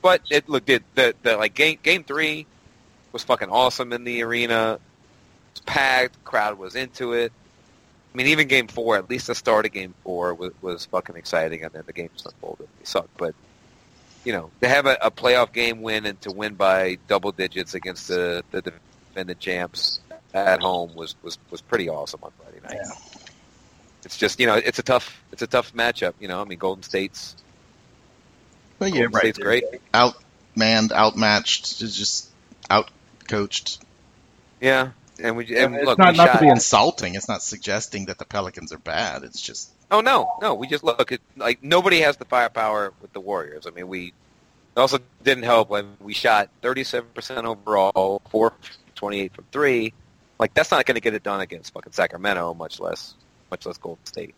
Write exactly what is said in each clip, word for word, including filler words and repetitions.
but it looked it the the like game game three was fucking awesome in the arena. It was packed. Crowd was into it. I mean, even game four, at least the start of game four was, was fucking exciting, and then the game just unfolded. It sucked, but you know, to have a, a playoff game win and to win by double digits against the the defending champs at home was, was, was pretty awesome on Friday night. Yeah. It's just, you know, it's a tough it's a tough matchup. You know, I mean, Golden State's well, yeah, Golden right. State's great, outmanned, outmatched, just outcoached. Yeah. And we, and it's look, not, we not shot, to be insulting. It's not suggesting that the Pelicans are bad. It's just oh no, no. We just look at like nobody has the firepower with the Warriors. I mean, we it also didn't help when we shot thirty-seven percent overall, four twenty-eight from three. Like that's not going to get it done against fucking Sacramento, much less much less Golden State.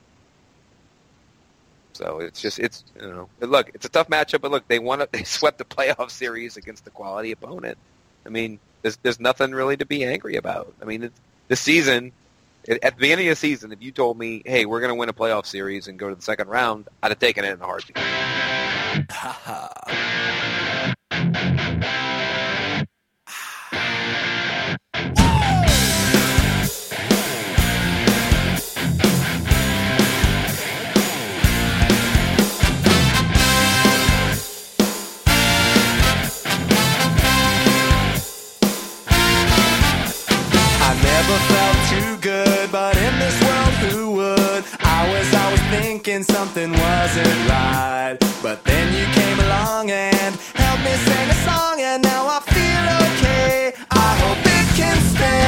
So it's just it's you know look, it's a tough matchup, but look, they won. They swept the playoff series against a quality opponent. I mean. There's, there's nothing really to be angry about. I mean, it's, this season, at the beginning of the season, if you told me, hey, we're going to win a playoff series and go to the second round, I'd have taken it in a heartbeat. Something wasn't right, but then you came along and helped me sing a song, and now I feel okay. I hope it can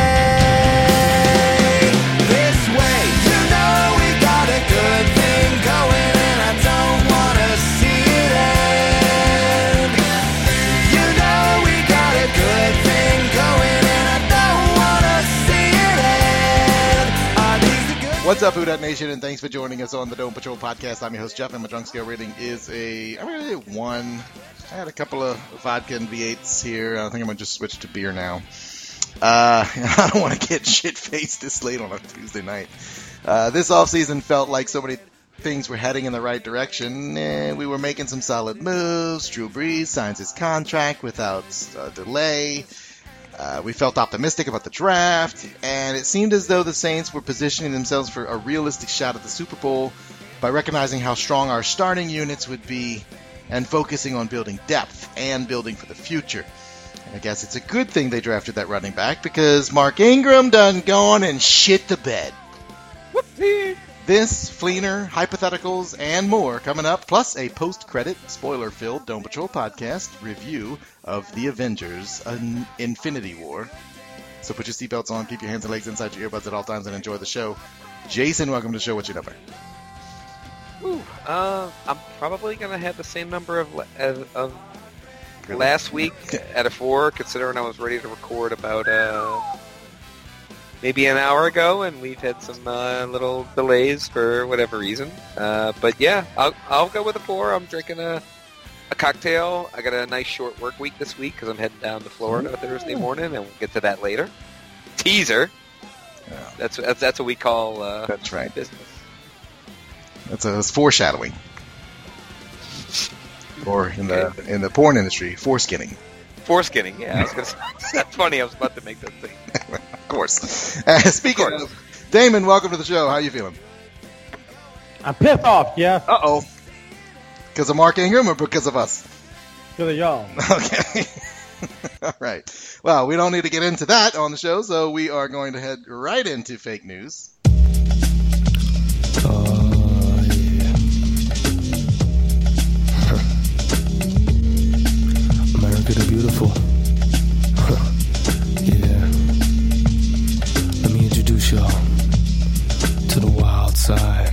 stay this way. You know we got a good thing going, and I don't wanna see it end. You know we got a good thing going, and I don't wanna see it end. Are these the good? What's up, Who Dat Nation, and thanks for joining us on the Dome Patrol podcast. I'm your host, Jeff, and my drunk scale rating is a, I'm rated at one. I had a couple of vodka and V eights here. I think I'm going to just switch to beer now. Uh, I don't want to get shit-faced this late on a Tuesday night. Uh, this offseason felt like so many things were heading in the right direction, and we were making some solid moves. Drew Brees signs his contract without uh, delay. Uh, we felt optimistic about the draft, and it seemed as though the Saints were positioning themselves for a realistic shot at the Super Bowl by recognizing how strong our starting units would be and focusing on building depth and building for the future. And I guess it's a good thing they drafted that running back because Mark Ingram done gone and shit the bed. Whoopsie. This, Fleener, hypotheticals, and more coming up, plus a post-credit, spoiler-filled Dome Patrol podcast review of The Avengers, an Infinity War. So put your seatbelts on, keep your hands and legs inside your earbuds at all times, and enjoy the show. Jason, welcome to the show. What's your number? Ooh, uh, I'm probably going to have the same number of, of, of really? last week at a four, considering I was ready to record about... Uh, maybe an hour ago, and we've had some uh, little delays for whatever reason. Uh, but yeah, I'll I'll go with a four. I'm drinking a a cocktail. I got a nice short work week this week because I'm heading down to Florida Ooh. Thursday morning, and we'll get to that later. Teaser. Yeah. That's that's that's what we call uh, that's right business. That's a that's foreshadowing, or in the okay. in the porn industry, foreskinning. Foreskinning, yeah. I was gonna say, that's funny. I was about to make that thing. Of course. Uh, speaking of, course. Damon, welcome to the show. How you feeling? I'm pissed off, yeah. Uh-oh. Because of Mark Ingram or because of us? Because of y'all. Okay. All right. Well, we don't need to get into that on the show, so we are going to head right into fake news. Oh, yeah. America the Beautiful. Yeah. Let me introduce y'all to the wild side.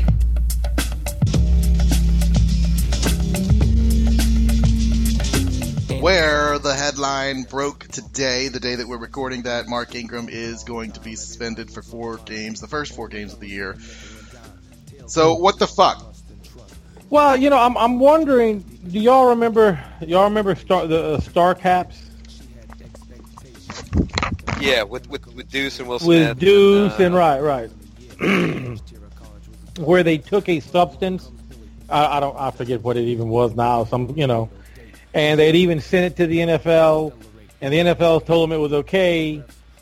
Where the headline broke today, the day that we're recording that, Mark Ingram is going to be suspended for four games, the first four games of the year. So what the fuck? Well, you know, I'm I'm wondering, do y'all remember y'all remember Star, the uh, Star Caps? Yeah, with, with with Deuce and Will Smith. With Deuce and, uh, and right, right. Where they took a substance, I, I don't, I forget what it even was now. Some, you know, and they'd even sent it to the N F L, and the N F L told them it was okay.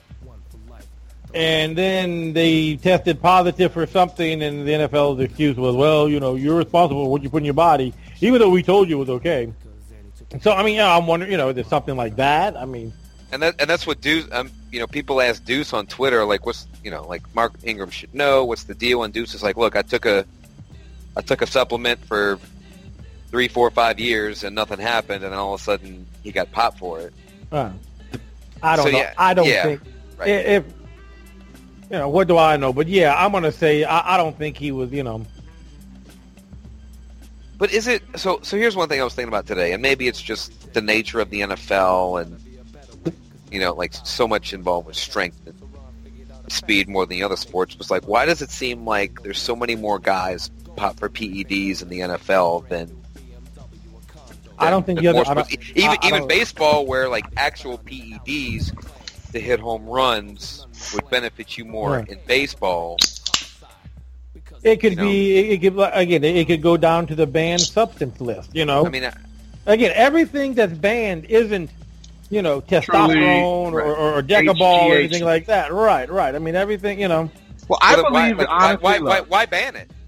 And then they tested positive for something, and the N F L's excuse was, well, you know, you're responsible for what you put in your body, even though we told you it was okay. So, I mean, yeah, I'm wondering, you know, is there something like that? I mean... And that and that's what Deuce, um, you know, people ask Deuce on Twitter, like, what's, you know, like, Mark Ingram should know, what's the deal? And Deuce is like, look, I took a, I took a supplement for three, four, five years, and nothing happened, and then all of a sudden he got popped for it. Uh, I don't So, know. yeah, I don't yeah, think... right. If... You know, what do I know? But yeah, I'm going to say I, I don't think he was, you know. But is it so? So here's one thing I was thinking about today, and maybe it's just the nature of the N F L, and you know, like so much involved with strength and speed more than the other sports. Was like, why does it seem like there's so many more guys pop for P E Ds in the N F L than? than I don't think than the other. more I don't, sports? even I, I even don't- baseball, where like actual P E Ds to hit home runs would benefit you more Right. in baseball. It could you know. be. It, it could again. It could go down to the banned substance list. You know. I mean, I- again, everything that's banned isn't, you know, testosterone Truly, or, or, or decaball or H G H. anything like that. Right, right. I mean, everything, you know. Well, I but why, believe like, honestly, why, why, look, why, why ban it?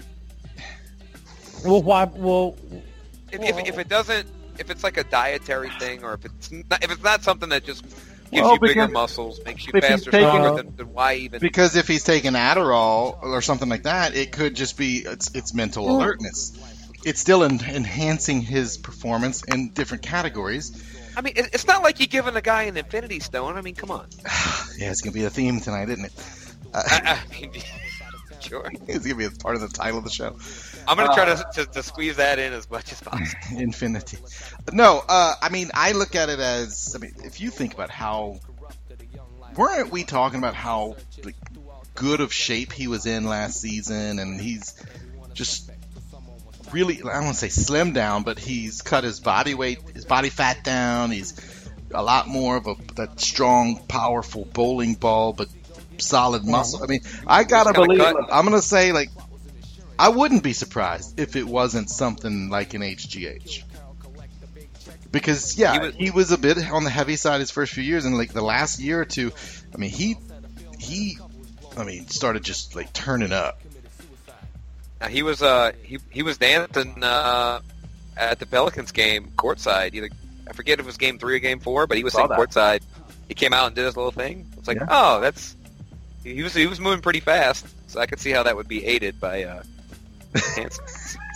Well, why? Well, If, if, if it doesn't, if it's like a dietary thing, or if it's not, if it's not something that just gives Well, you bigger because muscles, makes you if he's faster, taking- stronger, then, then why even? because if he's taking Adderall or something like that, it could just be it's, it's mental alertness. It's still en- enhancing his performance in different categories. I mean, it, it's not like you're giving a guy an Infinity Stone. I mean, come on. Yeah, it's gonna be a theme tonight, isn't it? Uh, I, I mean, sure. it's gonna be a part of the title of the show. I'm gonna try to, to to squeeze that in as much as possible. Infinity. No, uh, I mean, I look at it as, I mean, if you think about how, weren't we talking about how like, good of shape he was in last season, and he's just really, I don't want to say slimmed down, but he's cut his body weight, his body fat down. He's a lot more of a that strong, powerful bowling ball, but solid muscle. I mean, I gotta kinda believe. cut. I'm gonna say like. I wouldn't be surprised if it wasn't something like an H G H. Because, yeah, He he was- was, a bit on the heavy side his first few years, and, like, the last year or two, I mean, he, he, I mean, started just, like, turning up. Now, he was uh he he was dancing uh, at the Pelicans game courtside. Either I forget if it was game three or game four, but he was Saw sitting that. courtside. He came out and did his little thing. It's like, Yeah. oh, that's he was he was moving pretty fast, so I could see how that would be aided by uh, Hanson.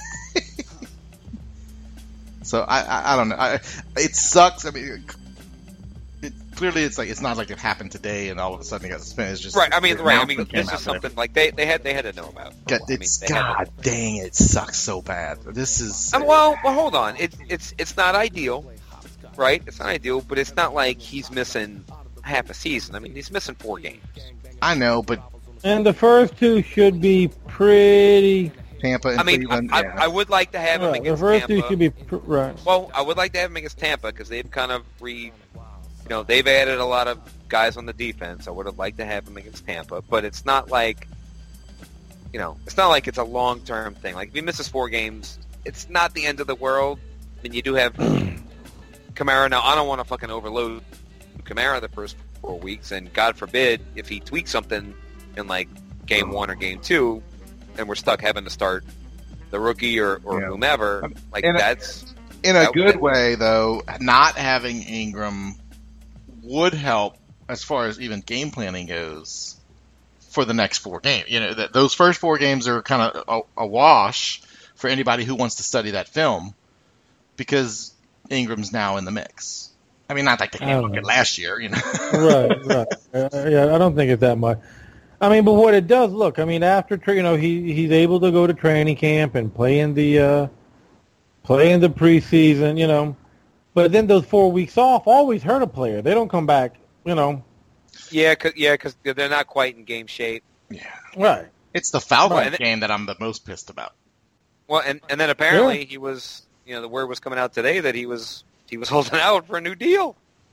So, I, I, I don't know. I, it sucks. I mean, it, clearly it's like, it's not like it happened today and all of a sudden he got suspended. It's just Right, I mean, the right. I mean, announcement came this out is there. something like they, they had they had to know about. for a God, while. I mean, it's, they had to- God dang it, it sucks so bad. This is... I mean, well, well, hold on. It's it's it's not ideal, right? It's not ideal, but it's not like he's missing half a season. I mean, he's missing four games. I know, but and the first two should be pretty. Tampa and I mean, Cleveland, I, yeah. I, I would like to have him Right, the against first two Tampa. should be pr- right. Well, I would like to have him against Tampa because they've kind of re, you know, they've added a lot of guys on the defense. I would have liked to have him against Tampa, but it's not like, you know, it's not like it's a long term thing. Like if he misses four games, it's not the end of the world. I mean, you do have Kamara. Now, I don't want to fucking overload Kamara the first four weeks, and God forbid if he tweaks something in like game one or game two, and we're stuck having to start the rookie or, or Yeah. whomever. Like And- that's. In a that- good that- way, though, not having Ingram would help as far as even game planning goes for the next four games. You know, that those first four games are kind of a, a wash for anybody who wants to study that film because Ingram's now in the mix. I mean, not like they I can't don't look at know. last year, you know. right, right. Uh, yeah, I don't think it's that much. I mean, but what it does, look, I mean, after tra- you know he he's able to go to training camp and play in the uh, play in the preseason, you know, but then those four weeks off always hurt a player. They don't come back, you know. Yeah, cause, yeah, because they're not quite in game shape. Yeah. Right. It's the Falcon Right, and it- game that I'm the most pissed about. Well, and and then apparently he was, you know, the word was coming out today that he was he was holding out for a new deal.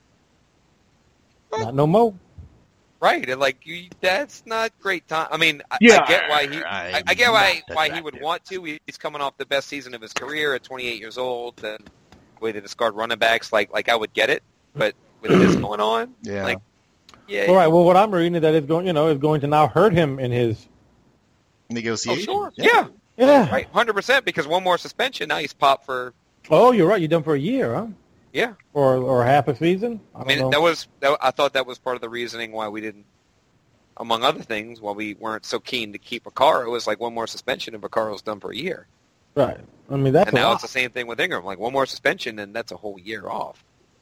Not no more. Right, and like you, that's not great time. I mean, I, Yeah, I get why he, I, I get why I'm not why he would attractive. want to. He's coming off the best season of his career at twenty-eight years old, and way they discard running backs, like like I would get it, but with this going on, Yeah. like yeah, All right. Well, what I'm reading is that it's going, you know, is going to now hurt him in his. oh Negotiation. sure, yeah, Yeah. right, hundred percent. Because one more suspension, now he's popped for Oh, you're right. You're done for a year, huh? yeah. Or or half a season. I, I don't mean, know. that was that, I thought that was part of the reasoning why we didn't, among other things, why we weren't so keen to keep Vaccaro. It was like one more suspension and Vaccaro's done for a year. Right. I mean, that's And a now lot. it's the same thing with Ingram. Like one more suspension, and that's a whole year off.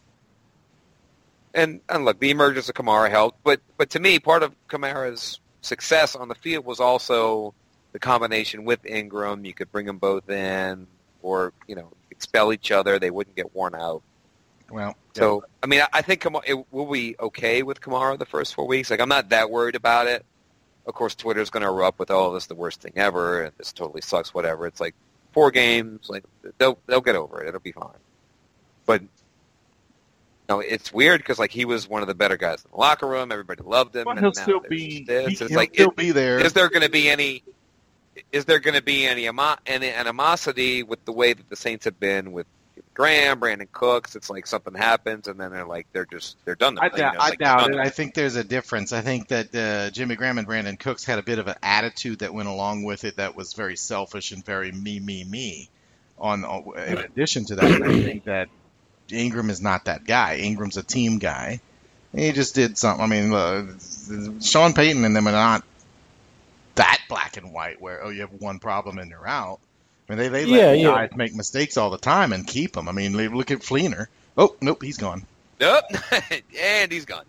And and look, the emergence of Kamara helped, but but to me, part of Kamara's success on the field was also the combination with Ingram. You could bring them both in, or you know, expel each other. They wouldn't get worn out. Well, So I mean, I- I think Kamara, it, we'll be okay with Kamara the first four weeks. Like I'm not that worried about it. Of course, Twitter's going to erupt with, "Oh, this is the worst thing ever," and this totally sucks. Whatever. It's like four games. Like they'll they'll get over it. It'll be fine. But no, it's weird because like he was one of the better guys in the locker room. Everybody loved him. But and he'll now still there's be. this. He, It's he'll like, still it- be there. is there going to be any? Is there going to be any, amo- any animosity with the way that the Saints have been with Graham, Brandon Cooks? It's like something happens, and then they're like they're just they're done. I You know, doubt, it's I like they're doubt done. it. I think there's a difference. I think that uh, Jimmy Graham and Brandon Cooks had a bit of an attitude that went along with it that was very selfish and very me, me, me. On in addition to that, I think that Ingram is not that guy. Ingram's a team guy. He just did something. I mean, uh, Sean Payton and them are not that black and white where, oh, you have one problem and you're out. I mean, they, they let Yeah, yeah. guys make mistakes all the time and keep them. I mean, look at Fleener. Oh, nope, he's gone. Nope. And he's gone.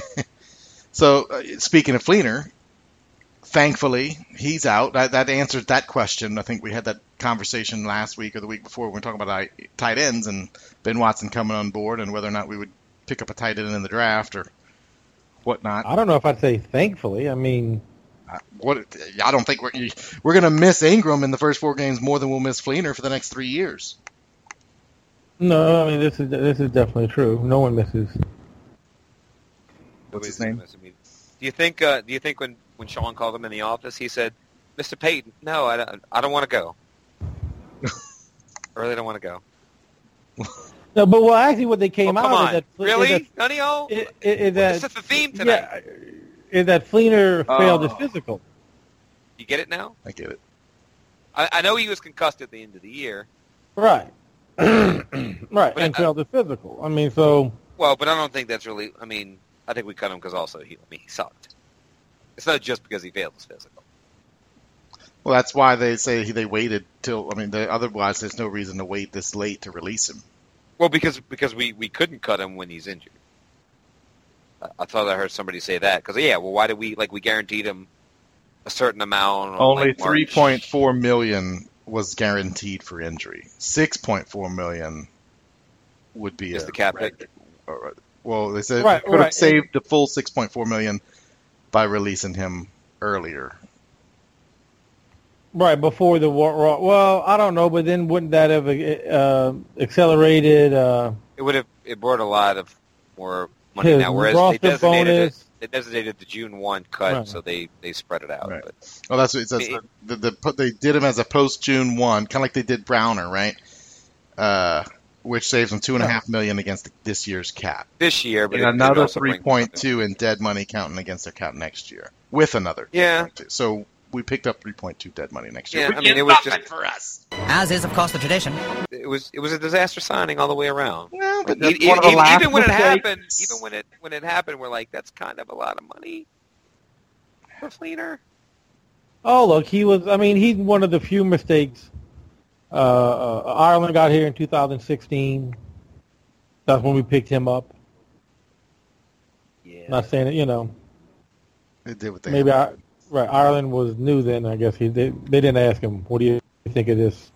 So, uh, speaking of Fleener, thankfully, he's out. That, that answers that question. I think we had that conversation last week or the week before when we were talking about I- tight ends and Ben Watson coming on board and whether or not we would pick up a tight end in the draft or whatnot. I don't know if I'd say thankfully. I mean, Uh, What I don't think we're we're going to miss Ingram in the first four games more than we'll miss Fleener for the next three years. no. I mean, this is this is definitely true. No one misses. What's his Nobody's name? gonna miss him. Do you think? Uh, do you think when, when Sean called him in the office, he said, "Mister Payton, no, I don't, I don't want to go. I really don't want to go." No, but well, actually, what they came Oh, come out on, is that really, is none of y'all? that, is, is that This is the theme tonight. yeah, is that Fleener failed Oh. his physical. You get it now? I get it. I, I know he was concussed at the end of the year. Right. right, But and I- failed his physical. I mean, so Well, but I don't think that's really. I mean, I think we cut him because also he, I mean, he sucked. It's not just because he failed his physical. Well, that's why they say he, they waited till. I mean, they, otherwise there's no reason to wait this late to release him. Well, because because we, we couldn't cut him when he's injured. I, I thought I heard somebody say that because yeah, well, why did we like we guaranteed him a certain amount? on, Only like, March. three point four million was guaranteed for injury. Six point four million would be Is a the cap red- hit? or- Well, they said Right, they could have right. saved the full six point four million by releasing him earlier. right before the war. war- Well, I don't know, but then wouldn't that have uh, accelerated? Uh, It would have it brought a lot of more money His now. Whereas roster they designated bonus. it, they designated the June one cut, Right. so they, they spread it out. Right. But Oh, that's what it says. It- The, the, the, they did him as a post June one, kind of like they did Browner, right? Uh, which saves them two and a half million against this year's cap. this year, but And it- it another also brings- three point two in dead money counting against their cap next year, with another. Yeah. three point two. So we picked up three point two dead money next year. Yeah, We I mean, get it was nothing just- for us. As is, of course, the tradition. It was it was a disaster signing all the way around. Well, but E- that's e- one of the even, last even when it mistakes. happened, even when it when it happened, we're like, that's kind of a lot of money for Fleener. oh, look, he was. I mean, he's one of the few mistakes. Uh, uh, Ireland got here in two thousand sixteen. That's when we picked him up. Yeah. Not saying it, you know. They did what they Maybe had. I, right. Ireland was new then. I guess he they, they didn't ask him. What do you think of this,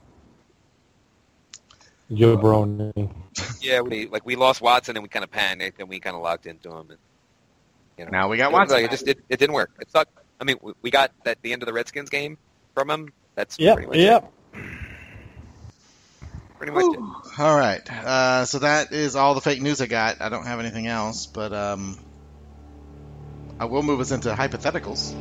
Joe Brony? Yeah, we like we lost Watson and we kind of panicked and we kind of locked into him. And, you know, Now we got it was Watson. like, it just it, it didn't work. It sucked. I mean, we- we got that the end of the Redskins game from him. That's Yep. pretty much Yep. it. Pretty much it. All right. Uh, so that is all the fake news I got. I don't have anything else, but um, I will move us into hypotheticals.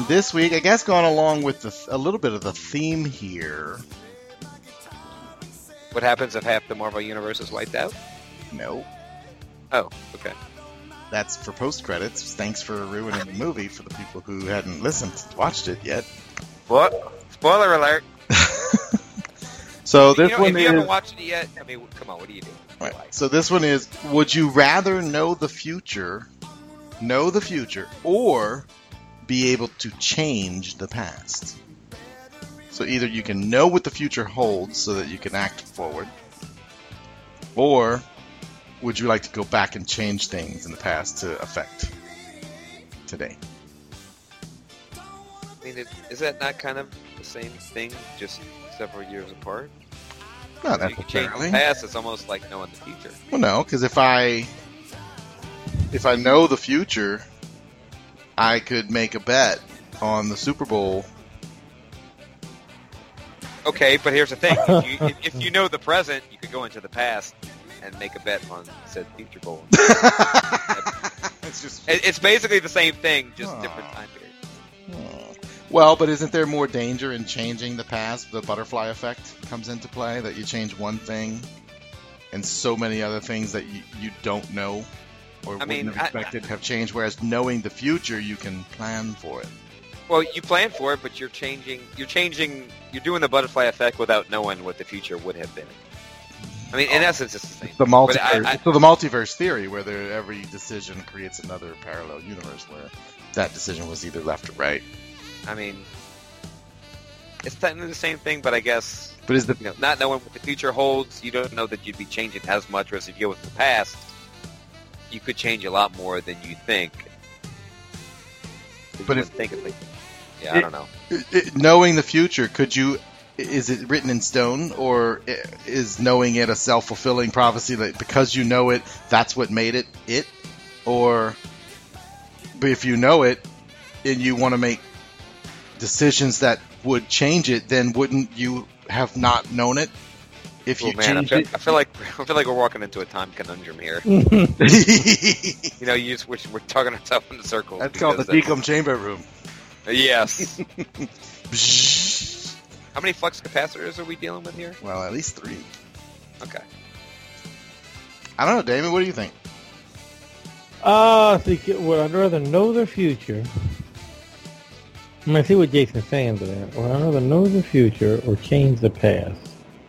this week, I guess, going along with the, a little bit of the theme here. What happens if half the Marvel Universe is wiped out? No. Oh, okay. That's for post credits. Thanks for ruining the movie for the people who hadn't listened, watched it yet. What? Spoiler alert. So this you know, one if is. you haven't watched it yet, I mean, come on, what do you do? Right. So this one is: would you rather know the future, know the future, or be able to change the past? So either you can know what the future holds, so that you can act forward, or would you like to go back and change things in the past to affect today? I mean, it, is that not kind of the same thing, just several years apart? Not If you can change the necessarily. past, it's almost like knowing the future. Well, no, because if I if I know the future, I could make a bet on the Super Bowl. Okay, but here's the thing: if you, if, if you know the present, you could go into the past and make a bet on said future bowl. It's just It- It's basically the same thing, just Aw. different time period. Oh. Well, but isn't there more danger in changing the past? The butterfly effect comes into play, that you change one thing and so many other things that you, you don't know or I wouldn't mean, have I- expected have changed, whereas knowing the future, you can plan for it. Well, you plan for it, but you're changing. You're changing. You're doing the butterfly effect without knowing what the future would have been. I mean, in essence, it's the same. The thing. But multiverse, I- I- so the multiverse theory, where there, every decision creates another parallel universe where that decision was either left or right. I mean, it's technically the same thing, but I guess But is the you know, not knowing what the future holds, you don't know that you'd be changing as much. Whereas if you go with the past, you could change a lot more than you think. But But if- if think of it, yeah, I it- don't know. it- it- knowing the future, could you? Is it written in stone, or i- is knowing it a self-fulfilling prophecy that because you know it, that's what made it it? Or, but if you know it and you want to make decisions that would change it, then wouldn't you have not known it if Oh, you man, I changed feel, it? I feel like I feel like we're walking into a time conundrum here. That's You know, you just, we're, we're talking ourselves in circles. called the because decom chamber room. that's- Yes. How many flux capacitors are we dealing with here? Well, at least three. Okay. I don't know, Damon. What do you think? Uh, I think it would I'd rather know the future. I mean, I see what Jason's saying to that. Would I rather know the future or change the past?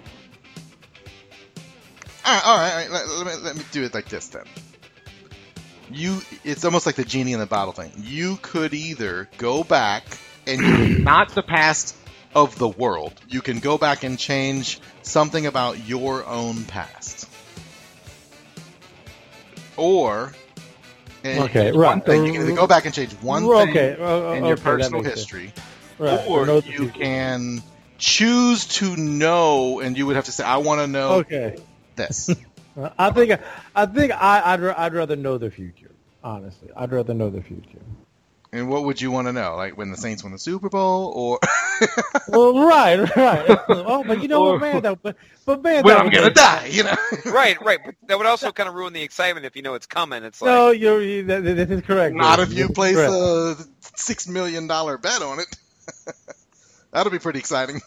All right, all right. All right. Let, let me, let me do it like this then. You, it's almost like the genie in the bottle thing. You could either go back and not the past of the world. You can go back and change something about your own past, or and Okay, one right. thing, you can either go back and change one Well, thing okay, uh, in your okay, that personal makes sense. history, Right. or know the you future. can choose to know, and you would have to say, "I want to know Okay. this." I think I think I, I'd ra- I'd rather know the future. Honestly, I'd rather know the future. And what would you want to know? Like when the Saints won the Super Bowl, or Well, right, right. Oh, but you know Or- what, man? Though, but but man, when that I'm was gonna a- die? You know. Right, right. But that would also kind of ruin the excitement if you know it's coming. It's like, No, you're you, that, this is correct. Not Jason. if you This is place correct. a six million dollar bet on it. That'll be pretty exciting.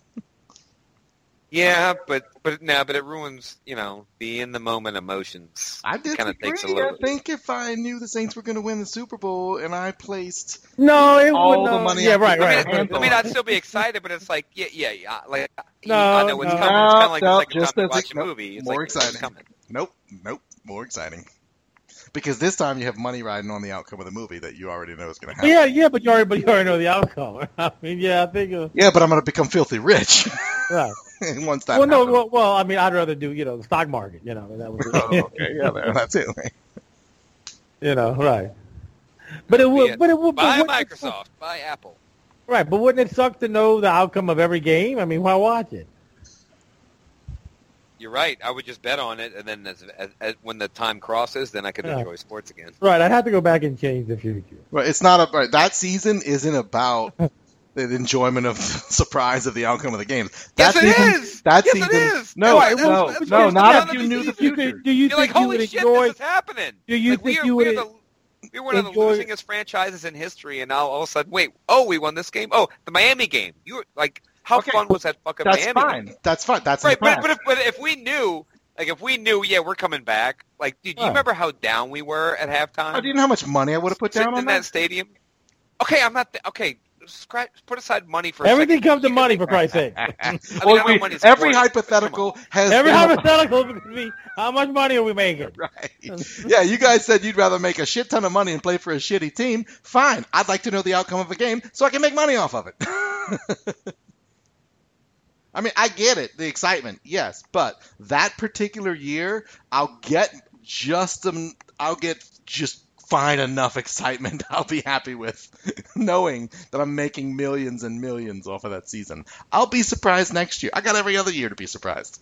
yeah, but but no, but it ruins, you know, the in the moment emotions. I did Kinda takes a agree. little- I think if I knew the Saints were going to win the Super Bowl and I placed, No, it all would the no. money Yeah, I right, could I right. mean, Hands I on. mean, I'd still be excited, but it's like, yeah, yeah, yeah. Like, No, I know it's no. coming. It's kind of like No, the second just time you as watch it- a nope, movie. It's more like, exciting. It's coming. nope, nope, more exciting. Because this time you have money riding on the outcome of the movie that you already know is going to happen. Yeah, yeah, but you already, but you already know the outcome. I mean, yeah, I think. Uh, Yeah, but I'm going to become filthy rich right. once that Well, no, happens. well, well, I mean, I'd rather do you know the stock market. You know, that was Oh, okay, yeah, there, that's it. you know, right. But it would, Yeah. but it would, Buy but wouldn't it suck- Microsoft. Buy Apple. right? But wouldn't it suck to know the outcome of every game? I mean, why watch it? You're right. I would just bet on it, and then as, as, as, when the time crosses, then I could Yeah. enjoy sports again. Right, I'd have to go back and change the future. Right, it's not a, right, that season isn't about the enjoyment of the surprise of the outcome of the games. That Yes, it season, is! That Yes, season, it is! No, Right, no, that's- that's no, what it's not about if you in the knew the season. future. Do you You're like, think you holy would shit, enjoy? this is happening. Do you like, think we are, you we would? are the, We were one of the enjoy- losingest franchises in history, and now all of a sudden, wait, oh, we won this game? Oh, the Miami game. You were like, how Okay, fun was that fucking That's Miami fine. game? That's fine. That's Right, in the but, but, if, but if we knew, like, if we knew, yeah, we're coming back, like, dude, do you Right. remember how down we were at halftime? Oh, do you know how much money I would have put Sitting down on in that that? stadium? Okay, I'm not, th- okay, scratch, put aside money for a Everything second. comes to money, for Christ's sake. I mean, Well, I know we- money's every important. hypothetical has Every been- hypothetical is going to be, how much money are we making? Right. Yeah, you guys said you'd rather make a shit ton of money and play for a shitty team. Fine. I'd like to know the outcome of a game so I can make money off of it. I mean, I get it, the excitement, yes, but that particular year, I'll get just um, I'll get just fine enough excitement. I'll be happy with knowing that I'm making millions and millions off of that season. I'll be surprised next year. I got every other year to be surprised.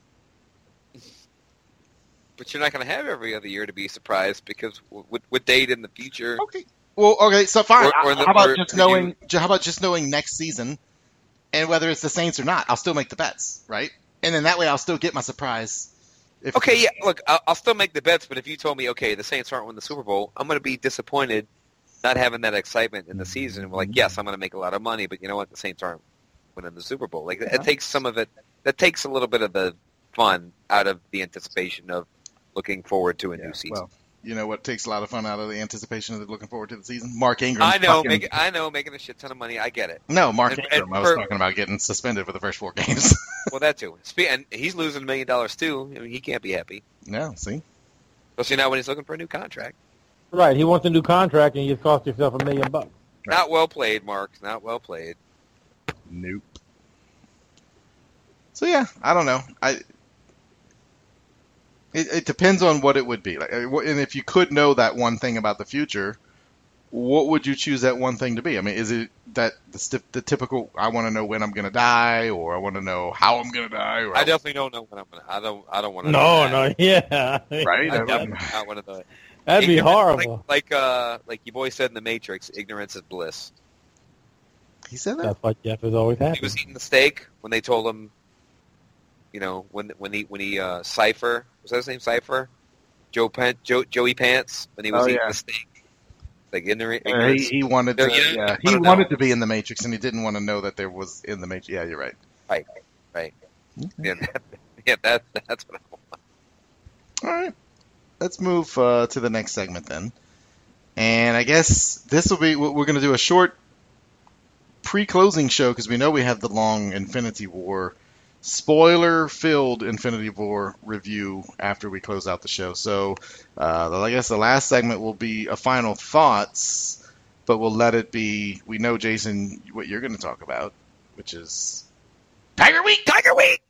But you're not going to have every other year to be surprised because with, with date in the future. Okay. Well, okay, so fine. Or- or the- how about or- just or knowing? you- How about just knowing next season, and whether it's the Saints or not, I'll still make the bets, right? And then that way, I'll still get my surprise. If Okay, yeah, look, I'll, I'll still make the bets, but if you told me, okay, the Saints aren't winning the Super Bowl, I'm going to be disappointed not having that excitement in the season. We're like, yes, I'm going to make a lot of money, but you know what? The Saints aren't winning the Super Bowl. Like, it takes some of it, that takes a little bit of the fun out of the anticipation of looking forward to a Yeah, new season. well, you know what takes a lot of fun out of the anticipation of looking forward to the season? Mark Ingram. I know, fucking- make, I know, making a shit ton of money. I get it. No, Mark and- Ingram. and I was for- talking about getting suspended for the first four games. Well, that too. Spe- And he's losing a million dollars too. I mean, he can't be happy, no, see, especially now when he's looking for a new contract. Right, he wants a new contract, and you just cost yourself a million bucks. Right. Not well played, Mark. Not well played. nope. So yeah, I don't know. I. It, it depends on what it would be. Like, uh, wh- and if you could know that one thing about the future, what would you choose that one thing to be? I mean, is it that the, st- the typical? I want to know when I'm going to die, or I want to know how I'm going to die. Or I definitely don't know when I'm gonna. I don't. I don't want to. No, know no, yeah. Right? I I definitely wouldn't- not want to know it. That'd be Ignorance- horrible. Like, like, uh, like your boy said in the Matrix, ignorance is bliss. He said that. That's what Jeff is always He happy. was eating the steak when they told him, you know, when when he when he uh, Cipher was that his name Cipher, Joe Pan, Joe Joey Pants when he was Oh, eating yeah. the steak. Like ignorant. Uh, ignorance. he, he wanted to. No, you didn't Yeah, wanna he know. wanted to be in the Matrix, and he didn't want to know that there was in the Matrix. Yeah, you're right. Right, right. Yeah, that, yeah, that that's what I want. All right. Let's move uh, to the next segment then. And I guess this will be, we're going to do a short pre-closing show because we know we have the long Infinity War, spoiler-filled Infinity War review after we close out the show. So uh, I guess the last segment will be a final thoughts, but we'll let it be, we know, Jason, what you're going to talk about, which is Tiger Week! Tiger Week.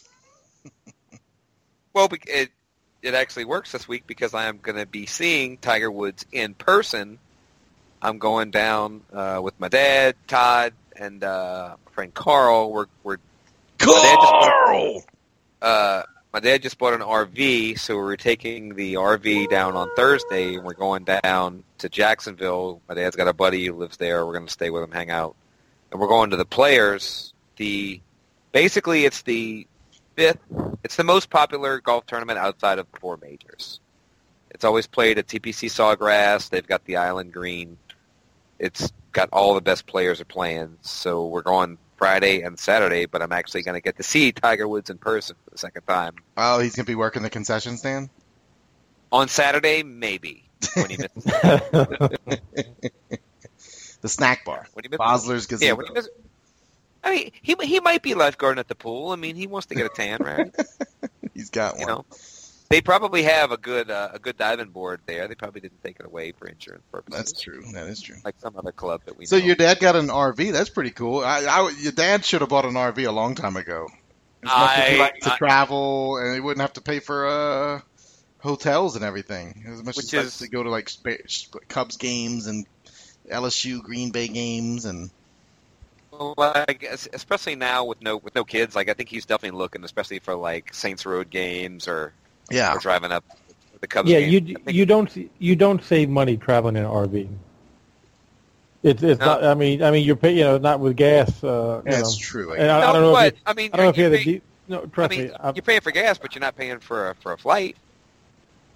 Well, bec- it it actually works this week because I am going to be seeing Tiger Woods in person. I'm going down uh, with my dad, Todd, and uh, my friend Carl. We're we're My dad just Carl! uh, my dad just bought an R V, so we're taking the R V down on Thursday, and we're going down to Jacksonville. My dad's got a buddy who lives there. We're going to stay with him, hang out, and we're going to the Players. The basically, it's the fifth. It's the most popular golf tournament outside of the four majors. It's always played at T P C Sawgrass. They've got the Island Green. It's got all the best players are playing. So we're going Friday and Saturday, but I'm actually going to get to see Tiger Woods in person for the second time. Oh, he's going to be working the concession stand? On Saturday, maybe. When he misses. The snack bar. When he misses. Bosler's Gazebo. Yeah, when he misses. I mean, he he might be lifeguarding at the pool. I mean, he wants to get a tan, right? He's got one. You know, they probably have a good uh, a good diving board there. They probably didn't take it away for insurance purposes. That's true. That is true. Like some other club that we So know. your dad got an R V. That's pretty cool. I, I, your dad should have bought an R V a long time ago. As much as he I- likes to I- travel, and he wouldn't have to pay for uh, hotels and everything. As much Which as he likes is- to go to like Sp- Cubs games and L S U Green Bay games, and Well, I guess, especially now with no with no kids, like I think he's definitely looking, especially for like Saints Road games or, yeah, or driving up to the Cubs. Yeah, game. you I think- you don't you don't save money traveling in an R V. It's it's No. not. I mean, I mean, you're pay, you know not with gas. Uh, you that's know. true. And I, no, I don't know but if you, I mean, I don't know if you you're, have the pay- deep, no I trust mean, me. I, you're paying for gas, but you're not paying for a, for a flight.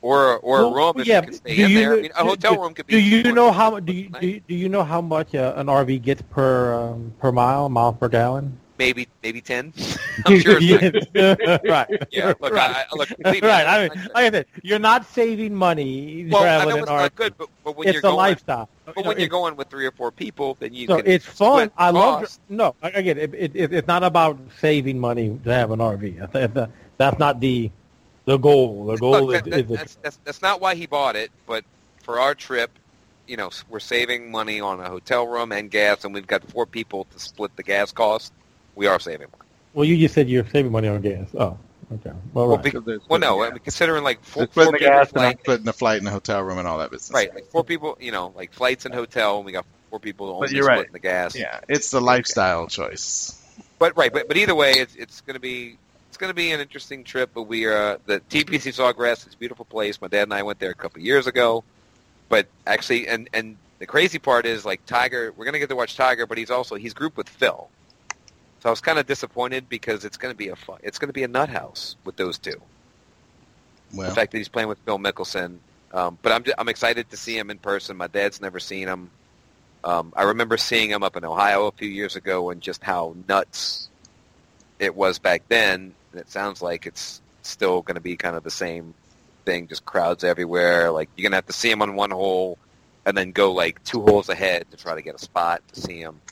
or or Well, a room if yeah, you can stay do in you- there. I mean, a do- hotel do- room could be. Do you more know than how do you, night. do you do you know how much uh, an R V gets per um, per mile, mile per gallon? maybe maybe ten? I'm sure. It's not, right. yeah. Look, right. I, I, look. Believe me, right. I, I mean, like I said, you're not saving money well, I traveling know in it's R V. not good, but, but when It's you're a going, lifestyle. but You know, when you're it's- going with three or four people, then you So can it's fun. split I love. costs. No, again, it, it, it, it's not about saving money to have an R V. I think that- That's not the the goal. The goal Look, is, that, that, is the, that's, that's that's not why he bought it, but for our trip, you know, we're saving money on a hotel room and gas, and we've got four people to split the gas cost. We are saving money. well, you just said you're saving money on gas. Oh, okay. Well, Well, right. be, So they're well no, splitting I mean, considering like four, They're four splitting the people gas and I'm flight, splitting the flight and the hotel room and all that business. right? Like four people, you know, like flights and hotel, and we got four people only you're splitting right. the gas. Yeah, it's the lifestyle choice. But right, but but either way, it's it's going to be it's going to be an interesting trip. But we are uh, the T P C Sawgrass is a beautiful place. My dad and I went there a couple of years ago. But actually, and and the crazy part is like Tiger. We're going to get to watch Tiger, but he's also he's grouped with Phil. So I was kind of disappointed because it's going to be a fun, it's going to be a nut house with those two. Well, The fact that he's playing with Phil Mickelson. Um, but I'm I'm excited to see him in person. My dad's never seen him. Um, I remember seeing him up in Ohio a few years ago and just how nuts it was back then. And it sounds like it's still going to be kind of the same thing, just crowds everywhere. Like you're going to have to see him on one hole and then go like two holes ahead to try to get a spot to see him.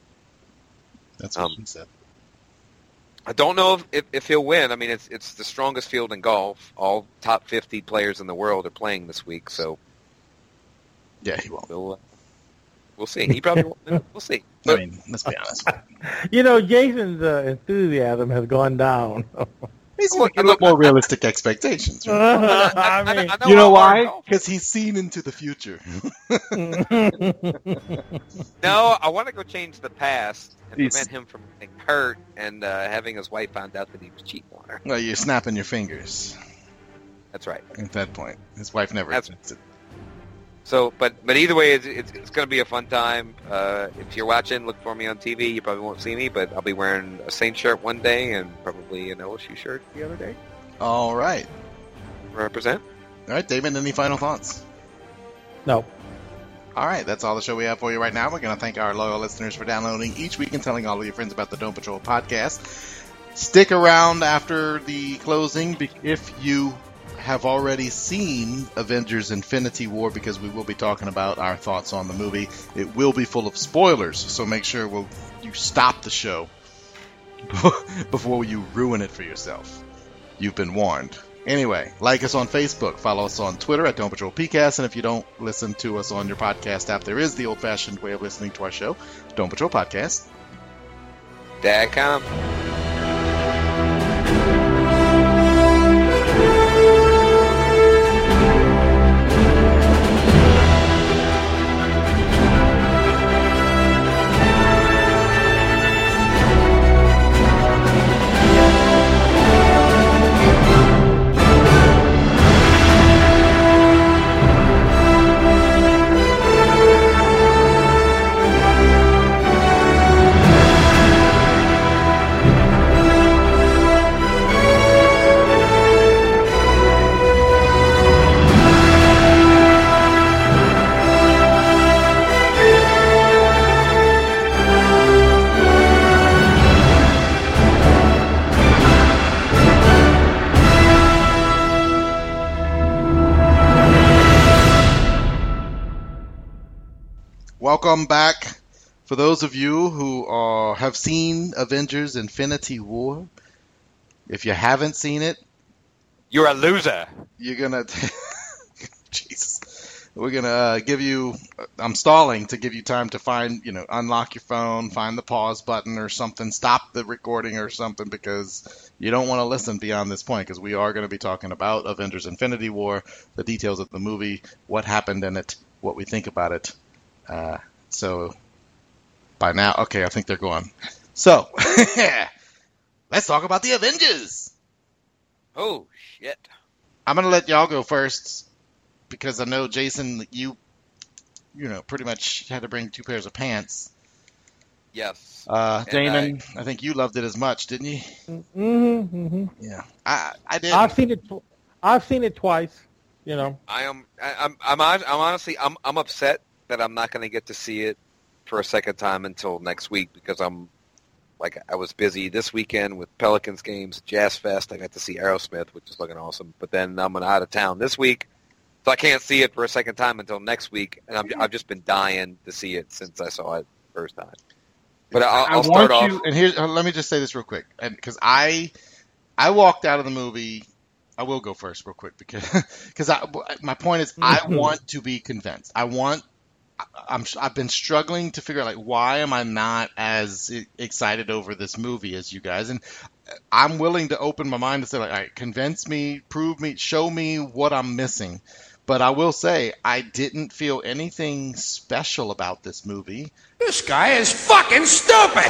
that's what um, he said. I don't know if, if, if he'll win. I mean, it's it's the strongest field in golf. All top fifty players in the world are playing this week, so Yeah, he won't. we'll uh, we'll see. He probably won't. We'll see. I But, mean, let's be honest. You know, Jason's uh, enthusiasm has gone down. He's Look, looking look, at more realistic expectations. Right? I I- I- mean, I You know how why? hard golf- Because he's seen into the future. No, I want to go change the past and He's- prevent him from getting hurt and uh, having his wife found out that he was cheating on her. Well, you're snapping your fingers That's right. at that point. His wife never That's- admits it. So, but but either way, it's it's, it's going to be a fun time. Uh, if you're watching, look for me on T V. You probably won't see me, but I'll be wearing a Saint shirt one day and probably an L S U shirt the other day. All right. Represent. All right, David, any final thoughts? no. All right, that's all the show we have for you right now. We're going to thank our loyal listeners for downloading each week and telling all of your friends about the Dome Patrol podcast. Stick around after the closing be- if you have already seen Avengers Infinity War, because we will be talking about our thoughts on the movie. It will be full of spoilers, so make sure we'll, you stop the show before you ruin it for yourself. You've been warned. Anyway, like us on Facebook, follow us on Twitter at Dome Patrol P C A S, and if you don't listen to us on your podcast app, there is the old-fashioned way of listening to our show, Dome Patrol Podcast. Dad, come. Welcome back. For those of you who are, have seen Avengers Infinity War, if you haven't seen it, You're a loser. you're gonna Jesus. We're gonna uh, give you. I'm stalling to give you time to find, you know, unlock your phone, find the pause button or something, stop the recording or something, because you don't want to listen beyond this point, because we are going to be talking about Avengers Infinity War, the details of the movie, what happened in it, what we think about it. Uh, so by now, okay, I think they're gone. So let's talk about the Avengers. Oh shit. I'm gonna let y'all go first, because I know, Jason, you you know pretty much had to bring two pairs of pants. Yes. Uh, And Damon, I, think you loved it as much, didn't you? Mm-hmm, mm-hmm. Yeah, I I did. I've seen it. Tw- I've seen it twice. you know. I am. I, I'm. I'm. hon- I'm honestly. I'm. I'm upset that I'm not going to get to see it for a second time until next week because I'm like I was busy this weekend with Pelicans games, Jazz Fest. I got to see Aerosmith, which is fucking awesome. But then I'm out of town this week, so I can't see it for a second time until next week. And I'm, I've just been dying to see it since I saw it the first time. But I'll, I I'll start want off. you, and here, uh, let me just say this real quick, because I, I walked out of the movie. I will go first, real quick, because, because I, my point is, I want to be convinced. I want. I'm. I've been struggling to figure out like why am I not as excited over this movie as you guys, and I'm willing to open my mind to say like, all right, convince me, prove me, show me what I'm missing. But I will say, I didn't feel anything special about this movie. This guy is fucking stupid!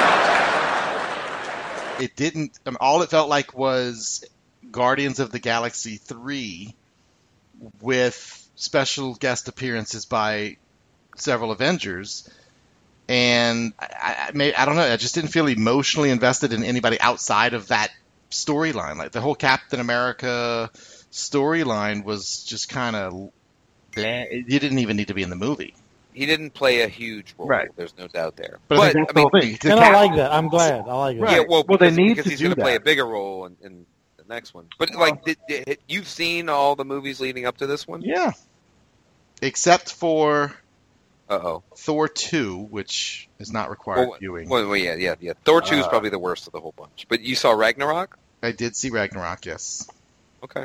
It didn't, I mean, all it felt like was Guardians of the Galaxy three with special guest appearances by several Avengers. And I, I, may, I don't know, I just didn't feel emotionally invested in anybody outside of that storyline. Like the whole Captain America storyline was just kind of, you didn't even need to be in the movie. He didn't play a huge role. Right. There's no doubt there. But, I think that's I mean, the whole thing. The And Cap- I like that. I'm glad. I like it. Right. yeah, well, Well, they because, need because to he's do going to play that. a bigger role in, in the next one. But like, did, did, you've seen all the movies leading up to this one? Yeah. Except for Uh oh. Thor two, which is not required Well, viewing. well, well, yeah, yeah, yeah. Thor two is Uh, probably the worst of the whole bunch. But you saw Ragnarok? I did see Ragnarok, yes. Okay.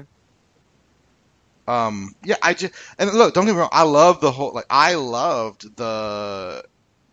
Um, yeah, I just and look, don't get me wrong, I love the whole like I loved the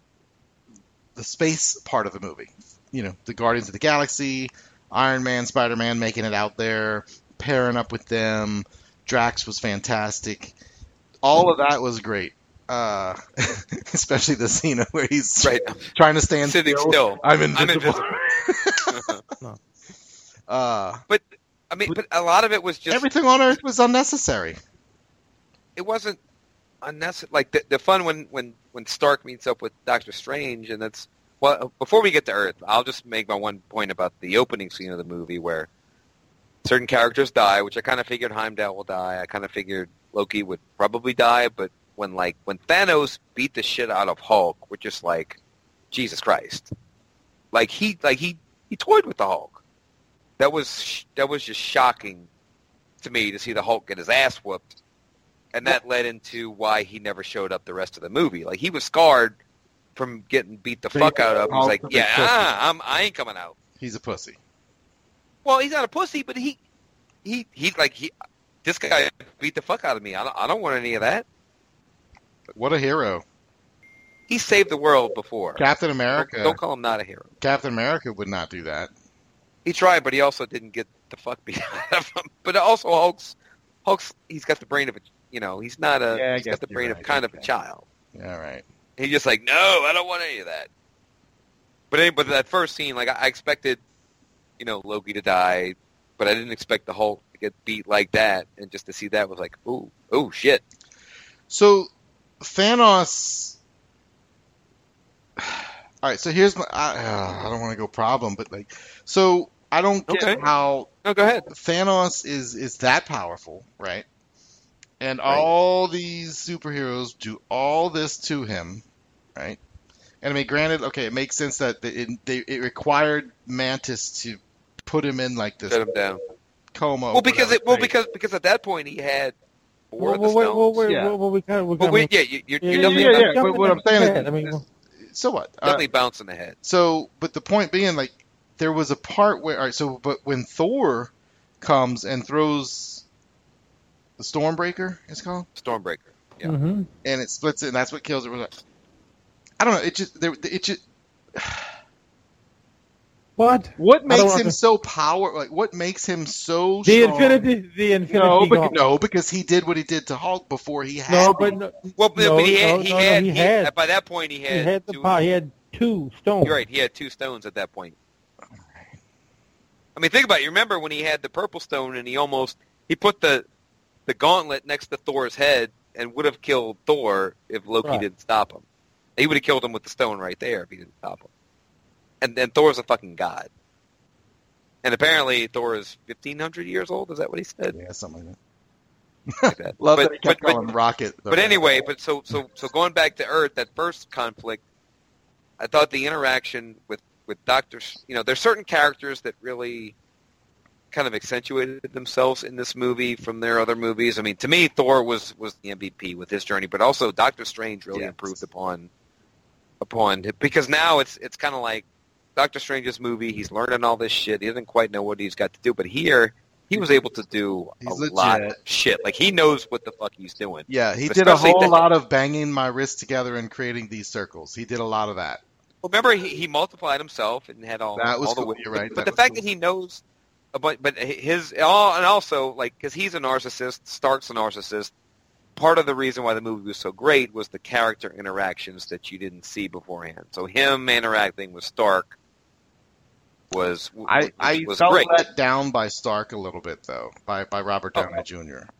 the space part of the movie. You know, the Guardians of the Galaxy, Iron Man, Spider-Man making it out there, pairing up with them. Drax was fantastic. All of that was great. Uh, especially the scene where he's Right. trying to stand Sitting still. still. I'm I'm invisible. invisible. uh, But I mean, but a lot of it was just everything on Earth was unnecessary. it wasn't unnecessary. Like the, the fun when, when, when Stark meets up with Doctor Strange, and that's well. Before we get to Earth, I'll just make my one point about the opening scene of the movie where certain characters die, which I kind of figured Heimdall will die. I kind of figured Loki would probably die, but when like when Thanos beat the shit out of Hulk, we're just like, Jesus Christ, like he like he he toyed with the Hulk. That was that was just shocking to me to see the Hulk get his ass whooped, and that led into why he never showed up the rest of the movie. Like he was scarred from getting beat the fuck out of. He's like, yeah, ah, I'm I ain't coming out. He's a pussy. Well, he's not a pussy, but he he he's like he this guy beat the fuck out of me. I don't I don't want any of that. What a hero. He saved the world before. Captain America. Don't, don't call him not a hero. Captain America would not do that. He tried, but he also didn't get the fuck beat out of him. But also, Hulk's, Hulk's, he's got the brain of a, you know, he's not a, Yeah, I he's guess got the you're brain right. of kind of a Okay. child. Yeah, right. He's just like, no, I don't want any of that. But any, but that first scene, like, I, I expected, you know, Loki to die, but I didn't expect the Hulk to get beat like that, and just to see that was like, ooh, ooh, shit. So, Thanos. All right, so here's my. I, uh, I don't want to go problem, but like, so I don't get Okay. how No, go ahead. Thanos is is that powerful, right? And all these superheroes do all this to him, right? And I mean, granted, okay, it makes sense that it they, it required Mantis to put him in like this Shut him down. coma. Well, because whatever, it, well, right? because because at that point he had four Well, of the well, wait, well, stones. wait, Yeah. well, well, we kind of, we Well, kind wait, of, yeah, you, you're, yeah, you're yeah, definitely, yeah, about- yeah. jumping but what I'm saying is- ahead. I mean, so what? Uh, definitely bouncing ahead. So, but the point being, like, there was a part where, all right, so, but when Thor comes and throws the Stormbreaker, it's called, Stormbreaker. Yeah. mhm. and it splits it, and that's what kills it. We're like, I don't know, it just, there, it just, What? what I makes don't him under- so power, like, what makes him so The strong? Infinity, the Infinity. No, Gauntlet. because, no, because he did what he did to Hulk before he had. No, but no, Well, but, No, but he had, no, he, no, no, had, he he had- by that point he he had, had the two, power. He had two stones. You're right. He had two stones at that point. I mean, think about it. You remember when he had the purple stone and he almost he put the the gauntlet next to Thor's head and would have killed Thor if Loki Right. didn't stop him. He would have killed him with the stone right there if he didn't stop him. And then Thor's a fucking god. And apparently Thor is fifteen hundred years old. Is that what he said? Yeah, something like that. like that. Love but, that he kept but, calling but, Rocket. the- but anyway, but so so so going back to Earth, that first conflict, I thought the interaction with with Doctor, you know, there's certain characters that really kind of accentuated themselves in this movie from their other movies. I mean, to me, Thor was was the M V P with his journey, but also Doctor Strange really Yes. improved upon upon because now it's it's kind of like Doctor Strange's movie. He's learning all this shit. He doesn't quite know what he's got to do, but here he was able to do a He's lot of legit. shit. Like he knows what the fuck he's doing. Yeah, he But did a especially whole the- lot of banging my wrists together and creating these circles. He did a lot of that. Well, remember he, he multiplied himself and had all That was all the cool. wi- You're right. But, but That the was fact cool. that he knows, but but his all and also like because he's a narcissist, Stark's a narcissist. Part of the reason why the movie was so great was the character interactions that you didn't see beforehand. So him interacting with Stark was I, was, I was felt great. let down by Stark a little bit, though, by, by Robert Oh. Downey Junior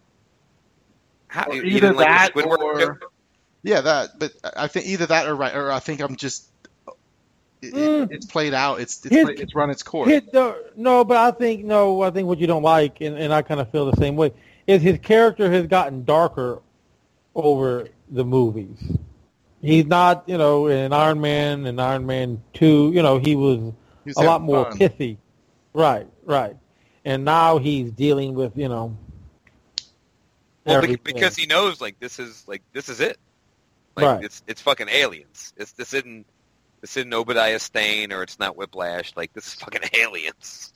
How, you Either didn't like that Squidward or joke? yeah, that. But I think either that or right, or I think I'm just. It, Mm. it, it's played out. It's it's, His- played, it's run its course. Hit the, no, but I think no. I think what you don't like, and, and I kind of feel the same way, is his character has gotten darker over the movies. He's not, you know, in Iron Man and Iron Man Two. You know, he was He's a lot having more fun. pithy. Right, right. And now he's dealing with, you know, Well, bec- everything. because he knows like this is like this is it. Like Right. it's it's fucking aliens. It's this isn't this isn't Obadiah Stane or it's not Whiplash. Like this is fucking aliens.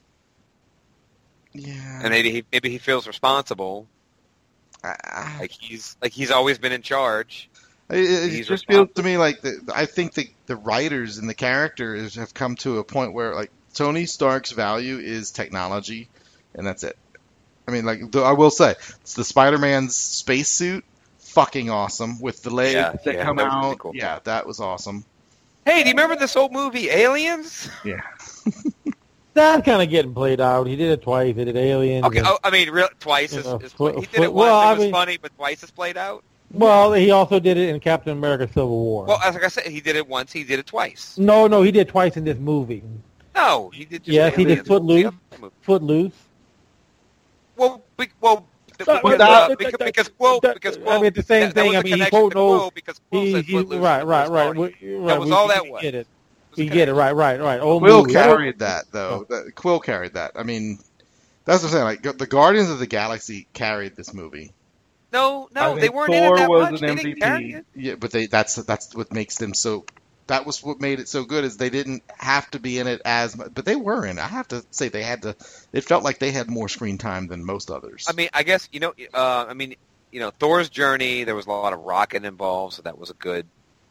Yeah. And maybe he maybe he feels responsible. I, I, Like he's like he's always been in charge. it it he's just feels to me like the, I think the the writers and the characters have come to a point where like Tony Stark's value is technology, and that's it. I mean, like the, I will say, it's the Spider-Man's spacesuit, fucking awesome with the legs Yeah, that yeah, come that was out. really cool. Yeah, that was awesome. Hey, do you remember this old movie Aliens? Yeah. That's kind of getting played out. He did it twice. He did Aliens. Okay, and- oh, I mean, real, twice You is, know, is foot- he did foot- it once. well, it I was mean- funny, but twice is played out. Well, he also did it in Captain America: Civil War. Well, as like I said, he did it once. He did it twice. no, no, he did twice in this movie. No, he did. Just Yes, he did Aliens. Footloose. The other movie. Footloose. Well, be, well, because, But because, that- uh, because, that- because Quo, that- because I Quo, mean, it's the same that, that thing. was I a mean, he connection quote to Quo knows. because Quo He, said he, Footloose right, in the right, first right. story. We, right. was we, all we that was. get it. It was a We get it. connection. Right, right, right. Old Quill movie. carried that though. That- Quill carried that. I mean, that's what I'm saying. Like the Guardians of the Galaxy carried this movie. No, I no, think they weren't Thor in it that was much. an They M V didn't P. carry it. Yeah, but they that's that's what makes them so. That was what made it so good is they didn't have to be in it as much, but they were in it. I have to say they had to. It felt like they had more screen time than most others. I mean, I guess you know. Uh, I mean, you know, Thor's journey. There was a lot of rocket involved, so that was a good.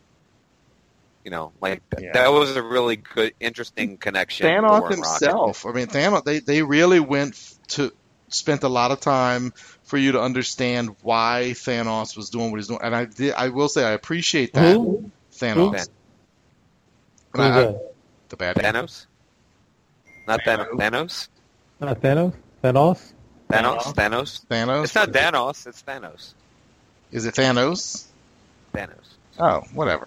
You know, like th- Yeah. that was a really good, interesting connection. Thor Thanos and Rocket. himself. I mean, Thanos. They they really went to spent a lot of time for you to understand why Thanos was doing what he's doing, and I did. I will say I appreciate that Who? Thanos. Ben. Who's And I- that? the bad guy. Thanos. Not Thanos. Thanos. Not Thanos? Thanos? Thanos. Thanos. Thanos. It's not Thanos. It's Thanos. Is it Thanos? Thanos. Oh, whatever.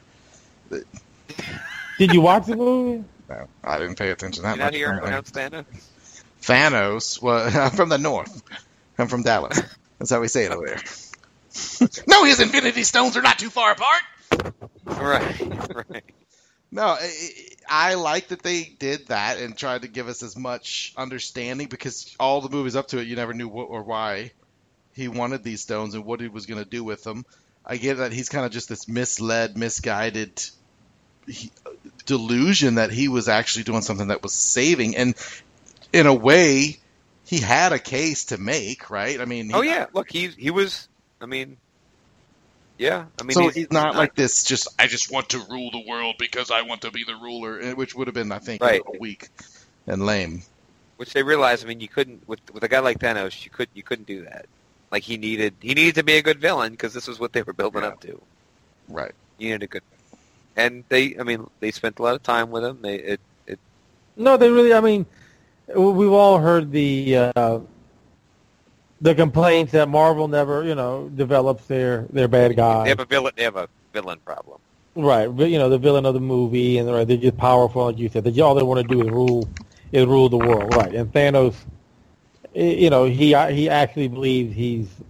Did you watch the movie? No, I didn't pay attention that You not much. hear him apparently. pronounce Thanos? Thanos. Well, I'm from the north. I'm from Dallas. That's how we say it over there. No, his Infinity Stones are not too far apart. Right. Right. No, I, I like that they did that and tried to give us as much understanding because all the movies up to it, you never knew what or why he wanted these stones and what he was going to do with them. I get that he's kind of just this misled, misguided he, delusion that he was actually doing something that was saving. And in a way, he had a case to make, right? I mean, he, Oh yeah. Look, he he was. I mean. Yeah. I mean. so he's, he's not like this. Just I just want to rule the world because I want to be the ruler, eh, which would have been, I think, Right. a little weak and lame. Which they realized. I mean, you couldn't with with a guy like Thanos. You could you couldn't do that. Like he needed he needed to be a good villain because this was what they were building Yeah. up to. Right. You needed a good. And they, I mean, they spent a lot of time with him. They it it No, they really, I mean, we've all heard the uh, the complaints that Marvel never, you know, develops their, their bad they guys. have a villain. They have a villain problem. Right, but, you know, the villain of the movie, and they're, they're just powerful, like you said. They, all they want to do is rule is rule the world, right? And Thanos, eh, you know, he he actually believes he's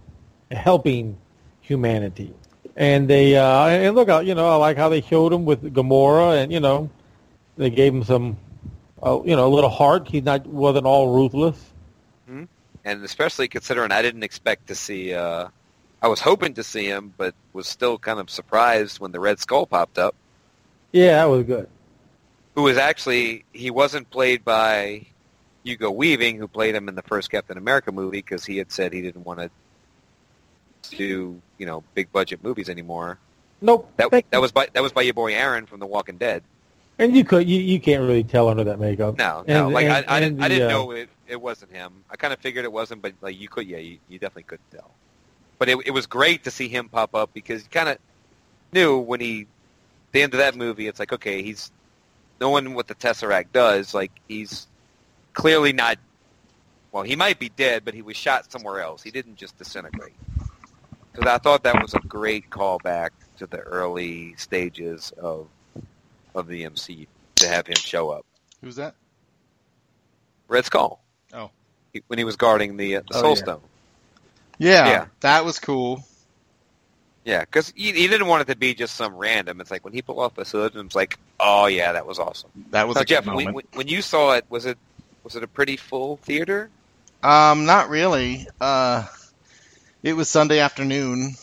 helping humanity. And they uh, and look, you know, I like how they showed him with Gamora, and you know, they gave him some, uh, you know, a little heart. He not wasn't all ruthless. Mm-hmm. And especially considering I didn't expect to see. Uh, I was hoping to see him, but was still kind of surprised when the Red Skull popped up. Yeah, that was good. Who was actually he wasn't played by Hugo Weaving, who played him in the first Captain America movie, because he had said he didn't want to do, you know, big budget movies anymore. Nope. That that was by that was by your boy Aaron from The Walking Dead. And you could you, you can't really tell under that makeup. No, no. And, like and, I, I didn't the, I didn't uh, know it it wasn't him. I kind of figured it wasn't, but like you could, yeah, you, you definitely couldn't tell. But it it was great to see him pop up, because you kind of knew when he the end of that movie, it's like, okay, he's knowing what the Tesseract does. Like, he's clearly not. Well, he might be dead, but he was shot somewhere else. He didn't just disintegrate. So I thought that was a great callback to the early stages of of the M C U to have him show up. Who's that? Red Skull. Oh, he, when he was guarding the, uh, the Oh, Soul yeah. Stone. Yeah, Yeah. that was cool. Yeah, because he, he didn't want it to be just some random. It's like when he pulled off the hood, and it's like, oh yeah, that was awesome. That was Now, a Jeff, good when, moment. when, when you saw it, was it was it a pretty full theater? Um, not really. Uh, it was Sunday afternoon,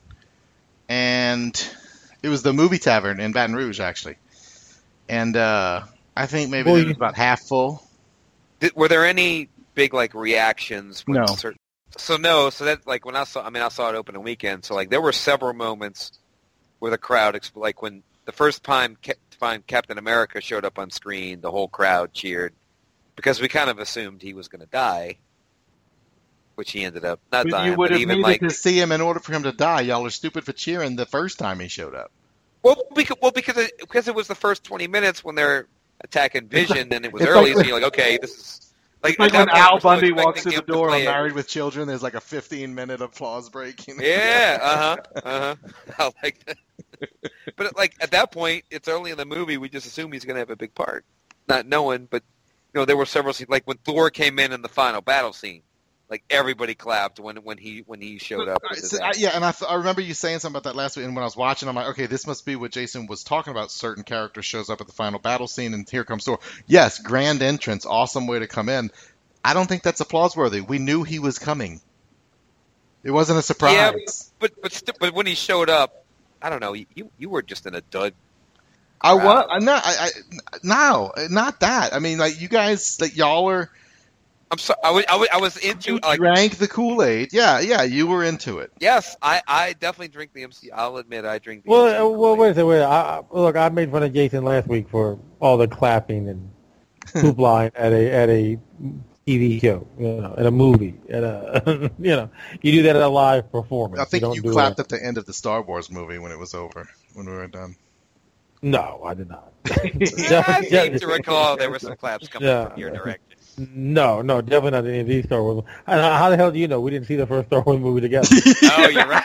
and it was the Movie Tavern in Baton Rouge, actually. And uh, I think maybe Well, it you- was about half full. Did, were there any big like reactions? When No. Certain, so no. So that like when I saw, I mean, I saw it opening weekend. So like there were several moments where the crowd, exp- like when the first time, Cap- time Captain America showed up on screen, the whole crowd cheered because we kind of assumed he was going to die, which he ended up not But dying. you would but have even needed like, to see him in order for him to die. Y'all are stupid for cheering the first time he showed up. well, because well because it, because it was the first twenty minutes when they're attacking Vision, and it was it's early, like- so you're like, okay, this is. Like, It's like at when that point, Al we're still Bundy expecting walks through the him to door play on it. Married with Children. There's like a fifteen minute applause break. You know? Yeah, uh huh, uh huh. I like that. But like at that point, it's early in the movie. We just assume he's going to have a big part, not knowing. But you know, there were several scenes, like when Thor came in in the final battle scene. Like everybody clapped when when he when he showed up. With his So, I- axe. yeah, and I, th- I remember you saying something about that last week. And when I was watching, I'm like, okay, this must be what Jason was talking about. Certain character shows up at the final battle scene, and here comes Thor. Yes, grand entrance, awesome way to come in. I don't think that's applause worthy. We knew he was coming. It wasn't a surprise. Yeah, but but st- but when he showed up, I don't know. You you were just in a dud. I crowd. was I'm not. I, I no, not that. I mean, like you guys, like y'all are. I'm sorry. I was I was, I was into You like drank the Kool-Aid. Yeah, yeah, you were into it. yes. I, I definitely drink the M C. I'll admit I drink the Well, M C uh, well, Kool-Aid. wait a second. Wait. I, I, look, I made fun of Jason last week for all the clapping and hoopla at a at a T V show, you know, at a movie, at a you know, you do that at a live performance. I think don't you, do it clapped at- at the end of the Star Wars movie when it was over, when we were done. No, I did not. Yeah, I seem to recall there were some claps coming Yeah. from your direction. No, no, definitely not any of these Star Wars. And how how the hell do you know we didn't see the first Star Wars movie together? Oh, you're right.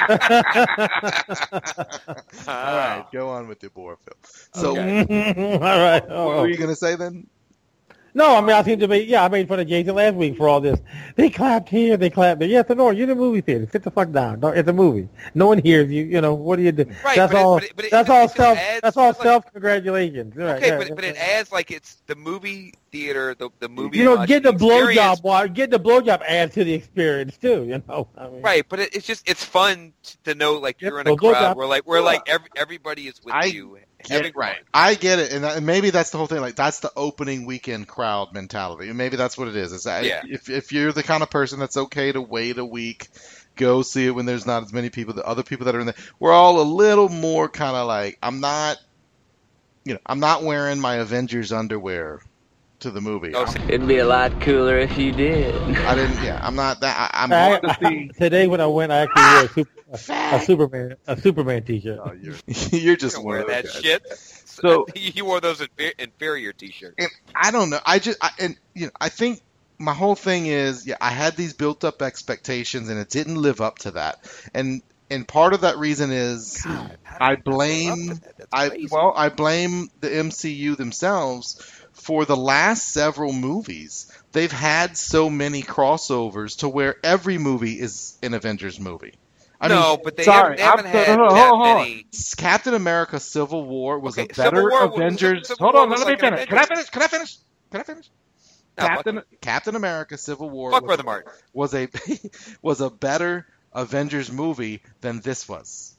All right, go on with your bore, Phil. So, Okay. All right. what Oh. were you gonna say then? No, I mean I seem to be. Yeah, I made fun of Jason last week for all this. They clapped here, they clapped there. Yeah, it's a no. You're in a movie theater. Sit the fuck down. No, it's a movie. No one hears you. You know what do you do? Right, that's but it- all. but it- but it- that's it all just self. adds- That's all it's like- self congratulations. Right, Okay, yeah, but but it yeah. adds like it's the movie theater, the the movie. You know, watching getting the experience. blowjob, wa- getting the blowjob adds to the experience too. You know, I mean, Right, but it, it's just it's fun to know like Yep, you're in a well, blowjob. crowd where like where like every, everybody is with I you. Get having it right. fun. I get it, and, that, and maybe that's the whole thing. Like that's the opening weekend crowd mentality. And maybe that's what it is. Is that Yeah. if if you're the kind of person that's okay to wait a week, go see it when there's not as many people. The other people that are in there, we're all a little more kind of like I'm not, you know, I'm not wearing my Avengers underwear to the movie. Oh, I'm- It'd be a lot cooler if you did. I didn't. Yeah, I'm not that. I, I'm I, going to see. today when I went, I actually wore a, super, a, a Superman a Superman T-shirt. Oh, you're, you're You just don't one wear of those that guys. shit. So- you wore those infer- inferior T-shirts. And I don't know. I just I, and you know I think my whole thing is yeah I had these built up expectations and it didn't live up to that. And and part of that reason is God, how I did that live up blame to that? That's I crazy. well I blame the M C U themselves for the last several movies, they've had so many crossovers to where every movie is an Avengers movie. I no, mean, but they sorry, haven't, they haven't I'm- had no, no, that hold on. many. Captain America: Civil War was Okay, a Civil better War was- Avengers. Civil Hold War on, was let me like an finish. Can I Avengers- finish? Can I finish? Can I finish? No, Captain fuck- Captain America: Civil War Fuck was, Brother Martin. was a was a better Avengers movie than this was.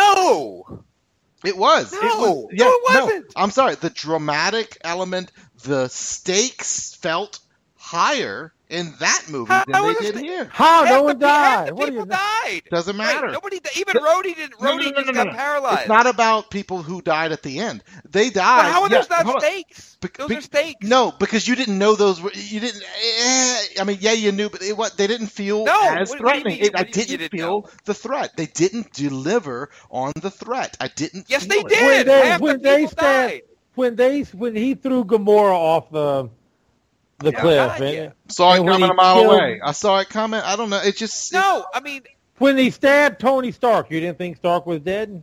No. It was. No. It was. No, Yeah, it wasn't. I'm sorry. The dramatic element, the stakes felt higher in that movie How- than how they was did it- here. How? Half No the one pe- half died. the What are people you? died. Doesn't Right, matter. nobody, even Rhodey didn't. No, Rhodey no, no, just no, got no, no. paralyzed. It's not about people who died at the end. They died. Well, how are yeah, those not hold on. stakes? Be- Those be- are stakes. No, because you didn't know those were. You didn't. Eh, I mean, yeah, you knew, but it, what they didn't feel No, as what- what do you threatening. mean- It- I what do you mean you didn't didn't feel know? the threat. They didn't deliver on the threat. I didn't. Yes, feel they it. did. When they Half the when they people stabbed died. when they when he threw Gamora off the the Yeah, cliff, God, and, yeah. Saw it and when coming he a mile killed- away. I saw it coming. I don't know. It just. No, I mean, when he stabbed Tony Stark, you didn't think Stark was dead?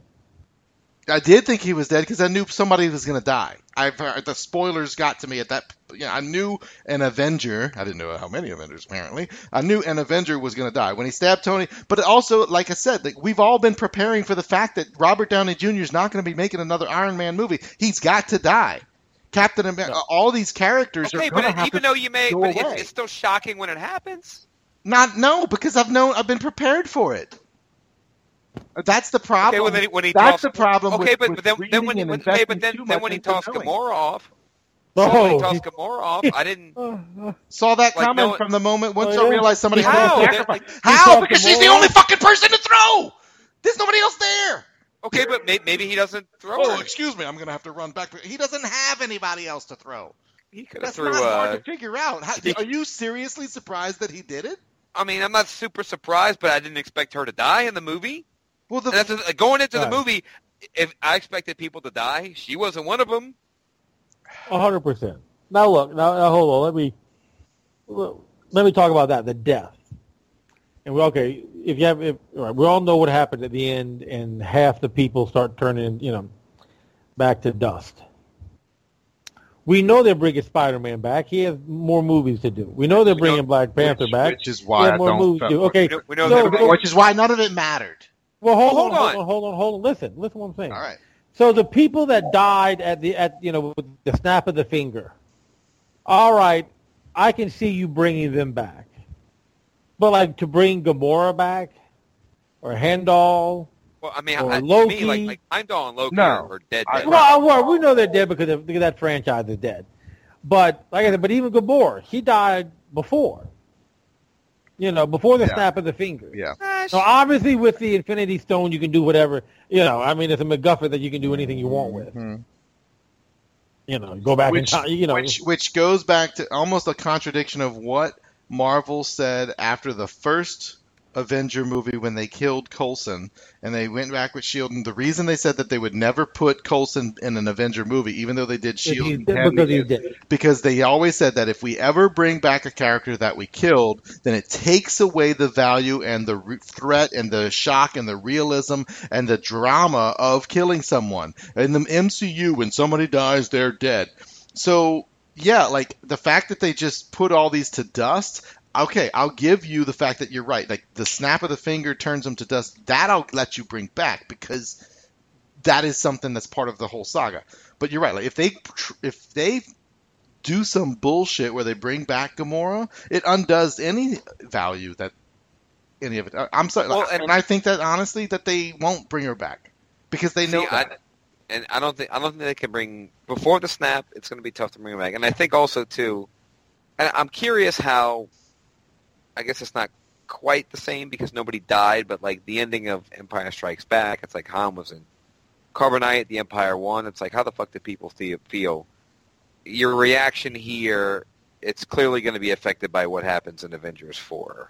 I did think he was dead because I knew somebody was going to die. I've heard, the spoilers got to me at that. You know, I knew an Avenger. I didn't know how many Avengers. Apparently, I knew an Avenger was going to die when he stabbed Tony. But also, like I said, like, we've all been preparing for the fact that Robert Downey Junior is not going to be making another Iron Man movie. He's got to die. Captain America. All these characters okay, are going to but have even to though you may, go but away. it's, it's still shocking when it happens. Not no, because I've known. I've been prepared for it. That's the problem. Okay, well, then when he That's tossed, the problem. Okay, with, but, with but then, then when, reading when and okay, but investing then, too then much when he into tossed knowing. Gamora off, Oh, so when he he- tossed Gamora off, I didn't. Saw that Like, coming no- from the moment once Oh, I yeah? realized somebody had How? to They're sacrifice. like- How? saw Because she's the Gamora? only fucking person to throw. There's nobody else there. Okay, but may, maybe he doesn't throw. Oh, her. excuse me. I'm gonna have to run back. He doesn't have anybody else to throw. He could have That's threw. not hard Uh, to figure out. How, he- are you seriously surprised that he did it? I mean, I'm not super surprised, but I didn't expect her to die in the movie. Well, the, And that's, uh, going into Right. the movie, if I expected people to die, she wasn't one of them. A hundred percent. Now look, now, now hold on. Let me let me talk about that. The death. And we okay. If you have, if, all right, we all know what happened at the end, and half the people start turning, you know, back to dust. We know they're bringing Spider-Man back. He has more movies to do. We know they're bringing Black Panther which, back. which is He why has I more don't. movies to do. Okay, We know, we know so- they're so- bringing- Which is why none of it mattered. well, hold, Hold on, hold on. on, hold on, hold on. Listen, listen to what I'm saying. All right. So the people that died at the at you know with the snap of the finger, all right, I can see you bringing them back, but like to bring Gamora back or Heimdall, Well, I mean, Or I, to Loki. me, like, like Heimdall and Loki No. are, are dead. I- dead. well, well, we know they're dead because, of, because that franchise is dead. But like I said, but even Gamora, he died before, you know, before the Yeah. snap of the finger. Yeah. Ah, So obviously, with the Infinity Stone, you can do whatever. You know, I mean, it's a MacGuffin that you can do anything you want with. Mhm. You know, go back Which, in time. You know, which which goes back to almost a contradiction of what Marvel said after the first Avenger movie when they killed Coulson and they went back with Shield. And the reason they said that they would never put Coulson in an Avenger movie, even though they did Shield, he's and dead Candy, because he's dead. because they always said that if we ever bring back a character that we killed, then it takes away the value and the re- threat and the shock and the realism and the drama of killing someone. In the M C U, when somebody dies, they're dead. So, yeah, like the fact that they just put all these to dust, okay, I'll give you the fact that you're right. Like the snap of the finger turns them to dust. That I'll let you bring back because that is something that's part of the whole saga. But you're right. Like if they tr- if they do some bullshit where they bring back Gamora, it undoes any value that any of it. I- I'm sorry, Well, and, and- I think that honestly that they won't bring her back because they know See, that. I, and I don't think I don't think they can bring before the snap. It's going to be tough to bring him back. And I think also too, and I'm curious how. I guess it's not quite the same because nobody died, but like the ending of Empire Strikes Back, it's like Han was in Carbonite, the Empire won. It's like how the fuck did people feel? Your reaction here, it's clearly going to be affected by what happens in Avengers four.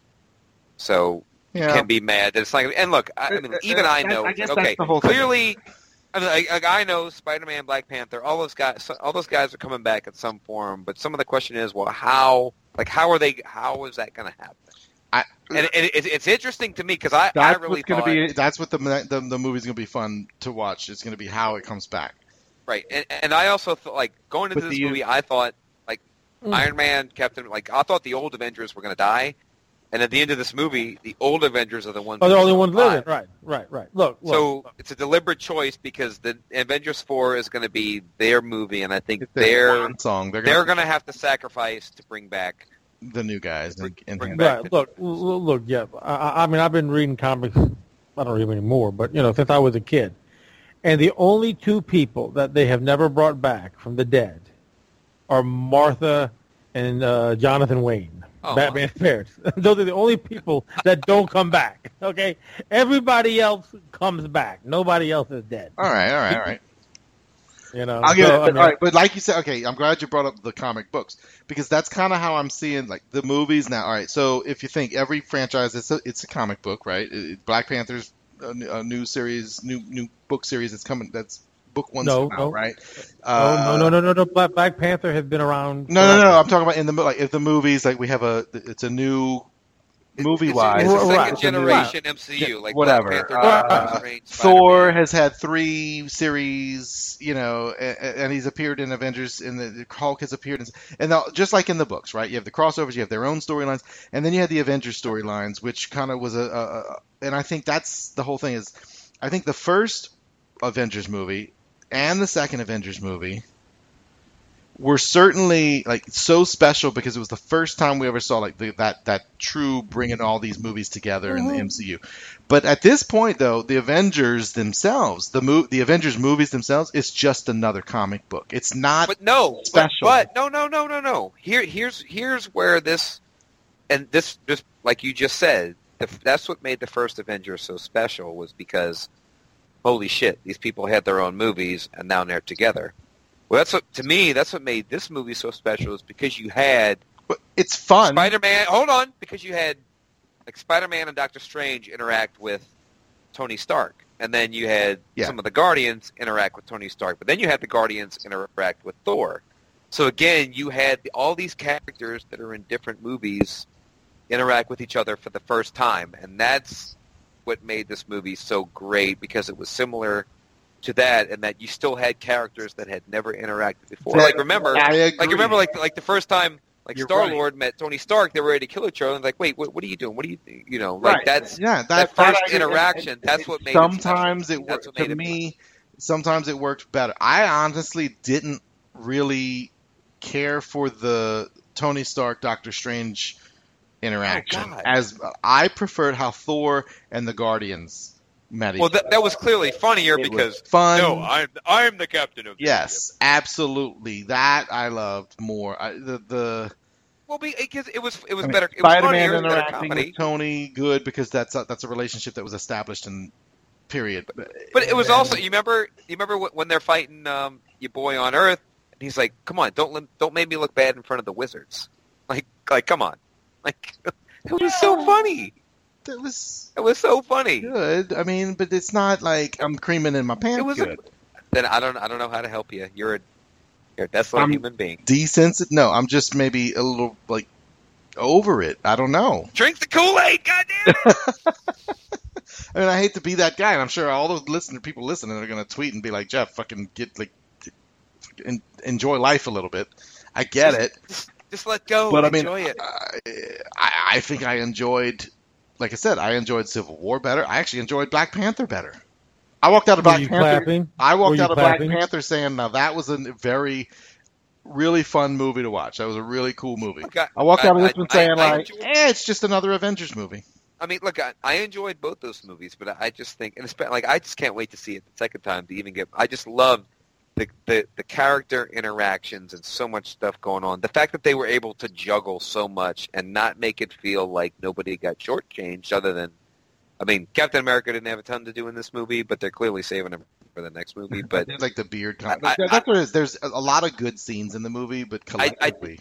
So Yeah. you can be mad that it's like, and look, I, I mean, even I know. I it's guess like, that's okay, the whole thing. clearly, I mean, like, like I know Spider-Man, Black Panther, all those guys, all those guys are coming back in some form. But some of the question is, well, how? Like, how are they? How is that going to happen? I, And it, it's, it's interesting to me because I, I That's really what's going thought to be. That's what the the, the movie's going to be fun to watch. It's going to be how it comes back. Right, and, and I also thought, like, going into With this the- movie, I thought, like, Mm. Iron Man, Captain, like, I thought the old Avengers were going to die, and at the end of this movie, the old Avengers are the ones. Oh, the that only are ones alive. living. Right, right, right. Look, look. So it's a deliberate choice because the Avengers four is going to be their movie, and I think It's their they're one song. They're they're going going to have to sacrifice to bring back. the new guys and, and Bring him. back- Right. Look, look, look, yeah. I, I mean, I've been reading comics. I don't read them anymore, but you know, since I was a kid. And the only two people that they have never brought back from the dead are Martha and uh, Jonathan Wayne, Oh, Batman's parents. Those are the only people that don't come back. Okay, everybody else comes back. Nobody else is dead. All right, all right, all right. You know. I'll give So, it, I but, mean, all right, but like you said, okay, I'm glad you brought up the comic books because that's kind of how I'm seeing like the movies now. All right, so if you think every franchise, it's a, it's a comic book, right? It, Black Panther's a, new- a new series, new new book series that's coming. That's book one's No, come no. out, right? oh, Uh, no, no, no, no, no. Black, Black Panther has been around. No, no, no. I'm talking about in the mo- like if the movies like we have a it's a new movie It's, wise. it's a Right. second generation M C U, like whatever. Black Panther, Uh, Doctor Strange, Thor Spider-Man. has had three series, you know, and, and he's appeared in Avengers, and the, the Hulk has appeared in, and now, just like in the books, right? You have the crossovers, you have their own storylines, and then you have the Avengers storylines, which kind of was a, a, a, and I think that's the whole thing is, I think the first Avengers movie and the second Avengers movie were certainly like so special because it was the first time we ever saw like the, that that true bringing all these movies together in the M C U. But at this point, though, the Avengers themselves, the mo- the Avengers movies themselves, is just another comic book. It's not. But no, but, special. but no, no, no, no, no. Here, here's here's where this, and this just like you just said, the, that's what made the first Avengers so special was because, holy shit, these people had their own movies and now they're together. Well, that's what to me. That's what made this movie so special is because you had But it's fun. Spider-Man. Hold on, because you had like Spider-Man and Doctor Strange interact with Tony Stark, and then you had Yeah. some of the Guardians interact with Tony Stark, but then you had the Guardians interact with Thor. So again, you had the, all these characters that are in different movies interact with each other for the first time, and that's what made this movie so great because it was similar to that, and that you still had characters that had never interacted before. That- Like remember, I agree. like remember, like like the first time, like You're Star Lord met Tony Stark, they were ready to kill each other. And like, wait, what, what are you doing? What are you, you know, like Right. that's yeah, that, that that first I agree. interaction. And- That's and what made sometimes it. it special. That's worked what to made it- me. Sometimes it worked better. I honestly didn't really care for the Tony Stark Doctor Strange interaction Oh, God. as I preferred how Thor and the Guardians met each Well, that, other. that was clearly funnier It was because fun. no, I'm I'm the captain of the Yes, ship. absolutely. That I loved more. I, the the Well, because it was it was I mean, better. It was Spider-Man funnier, it was better interacting comedy. with Tony, good because that's a, that's a relationship that was established in period. But it was And- also you remember you remember wh- when they're fighting um, your boy on Earth, and he's like, "Come on, don't let- don't make me look bad in front of the wizards." Like like come on, like it was so funny. It was It was so funny. good. I mean, but it's not like I'm creaming in my pants. It was a- good. Then I don't I don't know how to help you. You're a you're a desolate I'm- human being. Desensitive? No, I'm just maybe a little like over it. I don't know. Drink the Kool-Aid, goddamn it! I mean, I hate to be that guy, and I'm sure all those listener people listening are going to tweet and be like, "Jeff, fucking get like en- enjoy life a little bit." I get it, Just, just let go. but I mean, enjoy it. I, I think I enjoyed, like I said, I enjoyed Civil War better. I actually enjoyed Black Panther better. I walked out of Were Black you Panther. clapping? I Were walked you out of clapping? Black Panther saying, "Now that was a very, really fun movie to watch. That was a really cool movie." Look, I- I walked I- out of this I- one I- saying, I like, enjoyed- "Eh, it's just another Avengers movie." I mean, look, I, I enjoyed both those movies, but I just think, and it's been, like, I just can't wait to see it the second time to even get. I just love the, the the character interactions and so much stuff going on. The fact that they were able to juggle so much and not make it feel like nobody got shortchanged, other than, I mean, Captain America didn't have a ton to do in this movie, but they're clearly saving him for the next movie. I But did like the beard. Con- I- I- that's what it is. There's a a lot of good scenes in the movie, but collectively,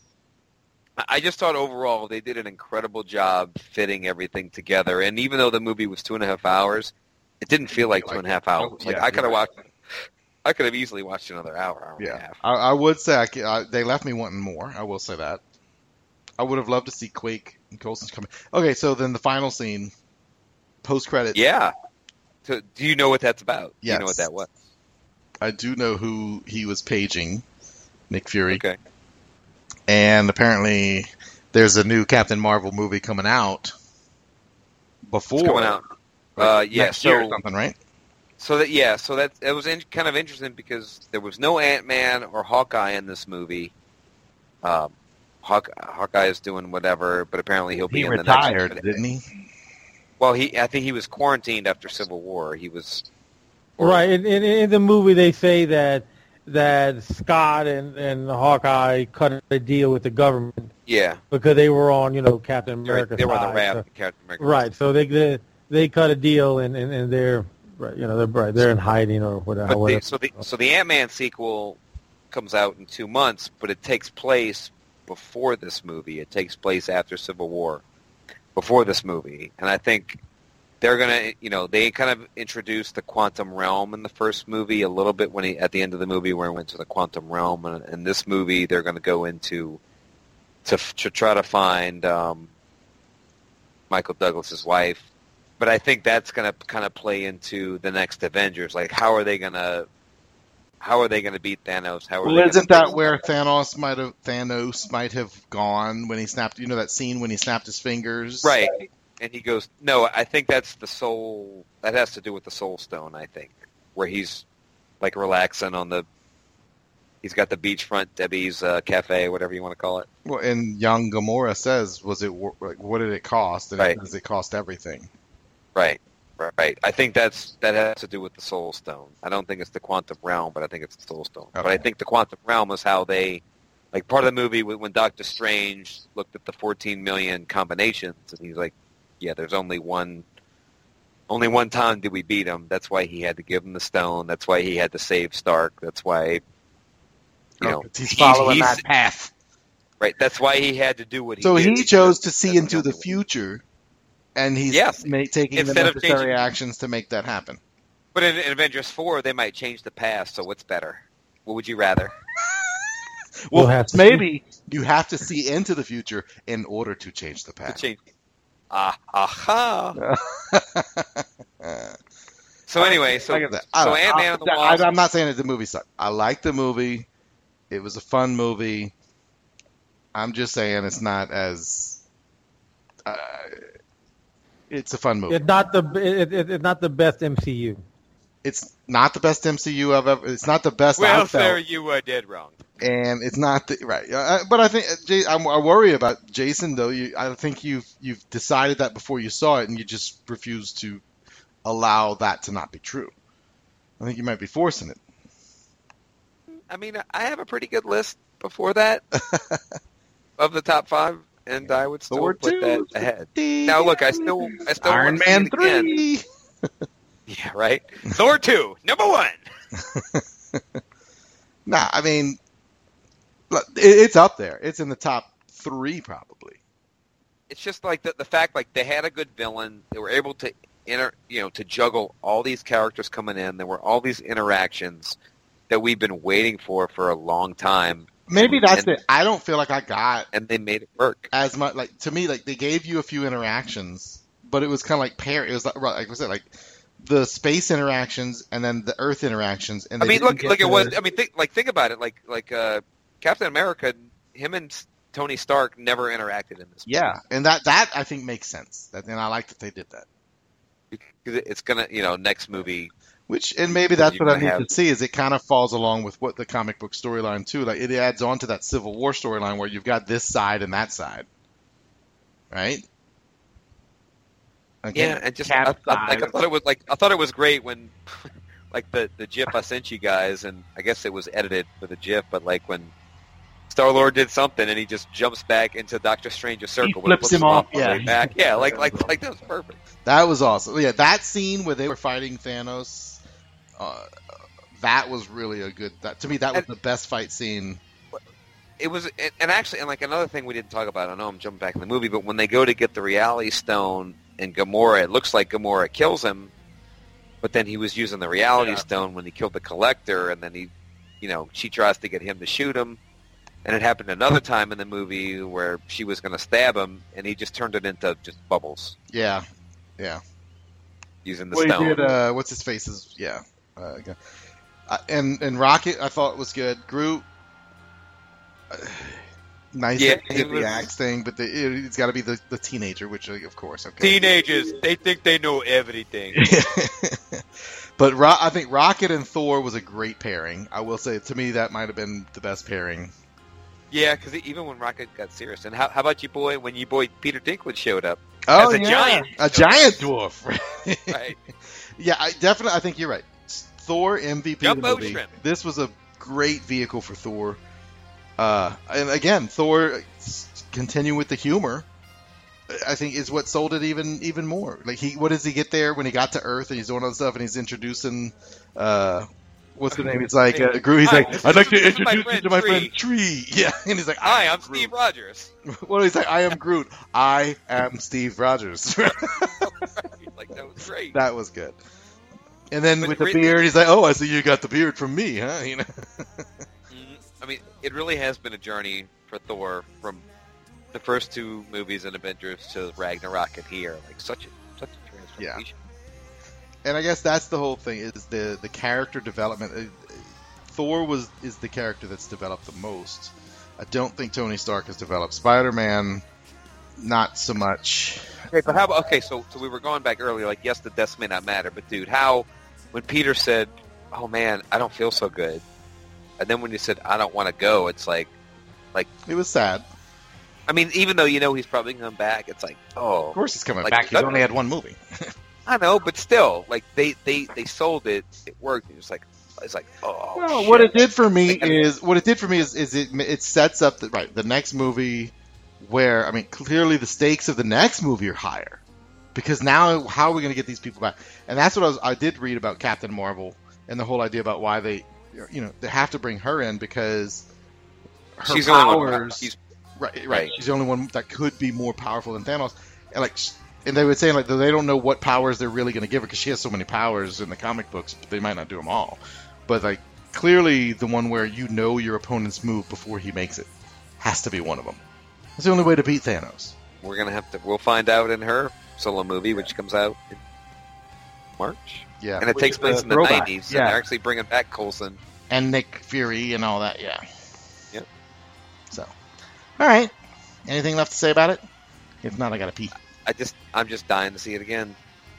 I just thought overall they did an incredible job fitting everything together. And even though the movie was two and a half hours, it didn't feel like two and a half hours. Like Yeah, I could have you're right. watched, I could have easily watched another hour, hour and a yeah, half. I, I would say I, ca- I, they left me wanting more. I will say that. I would have loved to see Quake and Coulson's coming. Okay, so then the final scene, post credit. Yeah. So, do you know what that's about? Do you know Yes. what that was? I do know who he was paging, Nick Fury. Okay. And apparently there's a new Captain Marvel movie coming out before. It's coming out. like, Uh, yeah, next year or so- something, right? So that yeah, so that it was in, kind of interesting because there was no Ant-Man or Hawkeye in this movie. Um, Hawk, Hawkeye is doing whatever, but apparently he'll be He in retired, the next. didn't he? Well, he I think he was quarantined after Civil War. He was Right. In, in, in the movie, they say that that Scott and, and Hawkeye cut a deal with the government Yeah, because they were on, you know, Captain they were, America's they were on the side. raft. So- of Captain America. right. So they, they they cut a deal and, and, and they're right, you know they're right, they're in hiding or whatever. But the, whatever. so the so the Ant-Man sequel comes out in two months, but it takes place before this movie. It takes place after Civil War, before this movie, and I think they're gonna, you know, they kind of introduced the quantum realm in the first movie a little bit when he at the end of the movie where he went to the quantum realm, and in this movie they're going to go into to to try to find um, Michael Douglas's wife. But I think that's going to kind of play into the next Avengers. Like, how are they going to, how are they going to beat Thanos? How are Well, they isn't gonna that where Thanos might have Thanos might have gone when he snapped? You know that scene when he snapped his fingers, right? And he goes, no, I think that's the soul. That has to do with the Soul Stone. I think where he's like relaxing on the. He's got the beachfront Debbie's uh, cafe, whatever you want to call it. Well, and young Gamora says, "Was it wor- like what did it cost?" And Right. it says it cost everything. Right, right. I think that's that has to do with the Soul Stone. I don't think it's the Quantum Realm, but I think it's the Soul Stone. But I Okay. think the Quantum Realm is how they, like part of the movie when when Doctor Strange looked at the fourteen million combinations, and he's like, "Yeah, there's only one, only one time did we beat him. That's why he had to give him the stone. That's why he had to save Stark. That's why, you know, Oh, he's following he's- that path. right. That's why he had to do what he So did. he chose to see That's into the only way. future, and he's Yes. ma- taking the Instead of necessary changing- actions to make that happen. But in, in Avengers four, they might change the past. So what's better? What would you rather? We'll Well, have to maybe you have to see into the future in order to change the To past. change. Ah, aha. So anyway, so Like I said, I so don't- Ant-Man and the I- Wasp. I'm not saying that the movie sucked. I liked the movie. It was a fun movie. I'm just saying it's not as. Uh, it's a fun movie. It's not the it, it, it's not the best M C U. It's not the best M C U I've ever. It's not the best well, I've felt, sir, you were dead wrong. and it's not the right. Uh, but I think uh, Jay, I'm, I worry about Jason though. You, I think you've you've decided that before you saw it, and you just refuse to allow that to not be true. I think you might be forcing it. I mean, I have a pretty good list before that of the top five, and I would still Thor put two, that ahead. Now, look, I still, I still Iron want to Man see it again. three. Yeah, right. Thor two, number one. Nah, I mean, look, it- it's up there. It's in the top three probably. It's just like the the fact, like they had a good villain. They were able to inter, you know, to juggle all these characters coming in. There were all these interactions that we've been waiting for for a long time, Maybe that's And- it. I don't feel like I got and they made it work. as much. Like to me, like they gave you a few interactions, but it was kind of like pair. It was like, right, like was it like the space interactions and then the Earth interactions. And I they mean, didn't look, get look, it to- was. I mean, think, like think about it. Like, like uh, Captain America, him and Tony Stark never interacted in this. Yeah, and that that I think makes sense. That, and I like that they did that. movie. Because it's gonna, you know, next movie. Which and maybe that's You're what I gonna need have- to see is it kind of falls along with what the comic book storyline too. Like it adds on to that Civil War storyline where you've got this side and that side, right? Again, Yeah, and just I, I, like I thought it was like I thought it was great when, like the the GIF I sent you guys, and I guess it was edited for the GIF, but like when Star Lord did something and he just jumps back into Doctor Strange's circle, but it flips him off, on the yeah. way back. Yeah, like like like that was perfect. that was awesome. Yeah, that scene where they were fighting Thanos, uh, that was really a good. That, to me, that was And- the best fight scene. It was, and, and actually, and like another thing we didn't talk about. I know I'm jumping back in the movie, but when they go to get the Reality Stone and Gamora, it looks like Gamora kills him, but then he was using the Reality Yeah. Stone when he killed the Collector, and then he, you know, she tries to get him to shoot him, and it happened another time in the movie where she was going to stab him, and he just turned it into just bubbles Yeah, yeah. using the Well, he stone. did. Uh, what's his face? Is yeah. Uh, okay. Uh, and and Rocket, I thought was good. Groot, uh, nice Yeah, to he get the was- axe thing, but the, it, it's got to be the, the teenager, which uh, of course, okay. Teenagers, they think they know everything. But Ro- I think Rocket and Thor was a great pairing. I will say, to me, that might have been the best pairing. Yeah, because even when Rocket got serious, and how, how about your boy when your boy Peter Dinklage showed up? Oh, As a yeah. giant. A giant dwarf. Right. Yeah, I definitely. I think you're right. Thor M V P of the Jumbo movie. shrimp. This was a great vehicle for Thor. Uh, and again, Thor s- continue with the humor. I think is what sold it even even more. Like he, what does he get there when he got to Earth and he's doing all this stuff and he's introducing. Uh, what's the name? It's like uh, Groot. He's Hi, like, I'd like to this is my introduce you friend to my Tree." friend Tree. Yeah, and he's like, Hi, I am I'm Groot. Steve Rogers. Well, he's like, I am Groot. I am Steve Rogers. Like that was great. That was good. And then But with the re- beard, he's like, "Oh, I see you got the beard from me, huh?" You know. Mhm. I mean, it really has been a journey for Thor from the first two movies in Avengers to Ragnarok and here. Like such a such a transformation. And I guess that's the whole thing is the the character development. Uh, Thor was is the character that's developed the most. I don't think Tony Stark has developed. Spider-Man, not so much. Okay, but how about okay? So, so we were going back earlier. Like, yes, the deaths may not matter, but dude, how when Peter said, "Oh man, I don't feel so good," and then when he said, "I don't want to go," it's like, like It was sad. I mean, even though you know he's probably coming back, it's like, oh, Of course, he's coming Like, back. He's that- only had one movie. I know, but still, like they they they sold it. It worked. It's like it's like oh. Well, shit. what it did for me Like, I mean- is what it did for me is, is it it sets up the right the next movie where I mean clearly the stakes of the next movie are higher because now how are we going to get these people back? And that's what I was I did read about Captain Marvel and the whole idea about why they you know they have to bring her in because her She's the only one- powers she's- right, right right. she's the only one that could be more powerful than Thanos and like. And they were saying like they don't know what powers they're really going to give her because she has so many powers in the comic books, but they might not do them all. But like clearly, the one where you know your opponent's move before he makes it has to be one of them. It's the only way to beat Thanos. We're gonna have to. We'll find out in her solo movie, which comes out in March, Yeah, and it takes place in the Throwback. nineties. Yeah. And they're actually bringing back Coulson. and Nick Fury and all that. Yeah. Yep. So, all right. Anything left to say about it? If not, I gotta pee. I just, I'm just dying to see it again.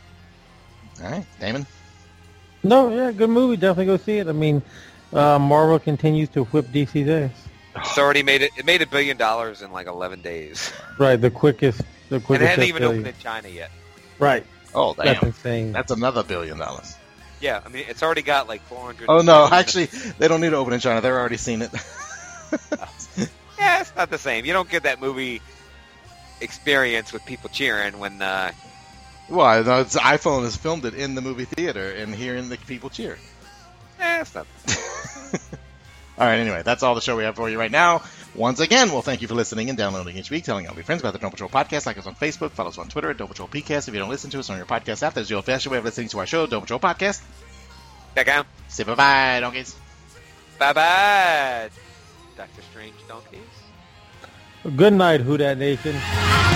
All right, Damon. No, yeah, good movie. Definitely go see it. I mean, uh, Marvel continues to whip D C's ass. It's already made it. It made a billion dollars in like eleven days, Right, the quickest, the and quickest. it hadn't even billion. opened in China yet. Right, Oh, that's damn. insane. That's another billion dollars. Yeah, I mean, it's already got like four hundred. Oh no, actually, they don't need to open in China. They've already seen it. Yeah, it's not the same. You don't get that movie experience with people cheering when. Uh, Well, no, it's iPhone has filmed it in the movie theater and hearing the people cheer. eh, it's not. All right, anyway, that's all the show we have for you right now. Once again, well, thank you for listening and downloading each week, telling all your friends about the Doom Patrol Podcast. Like us on Facebook, follow us on Twitter at Doom Patrol P Cast. If you don't listen to us on your podcast app, that's the old-fashioned way of listening to our show, Doom Patrol Podcast. Check out. Say bye-bye, donkeys. Bye bye, Doctor Strange donkeys. Good night, Who Dat Nation.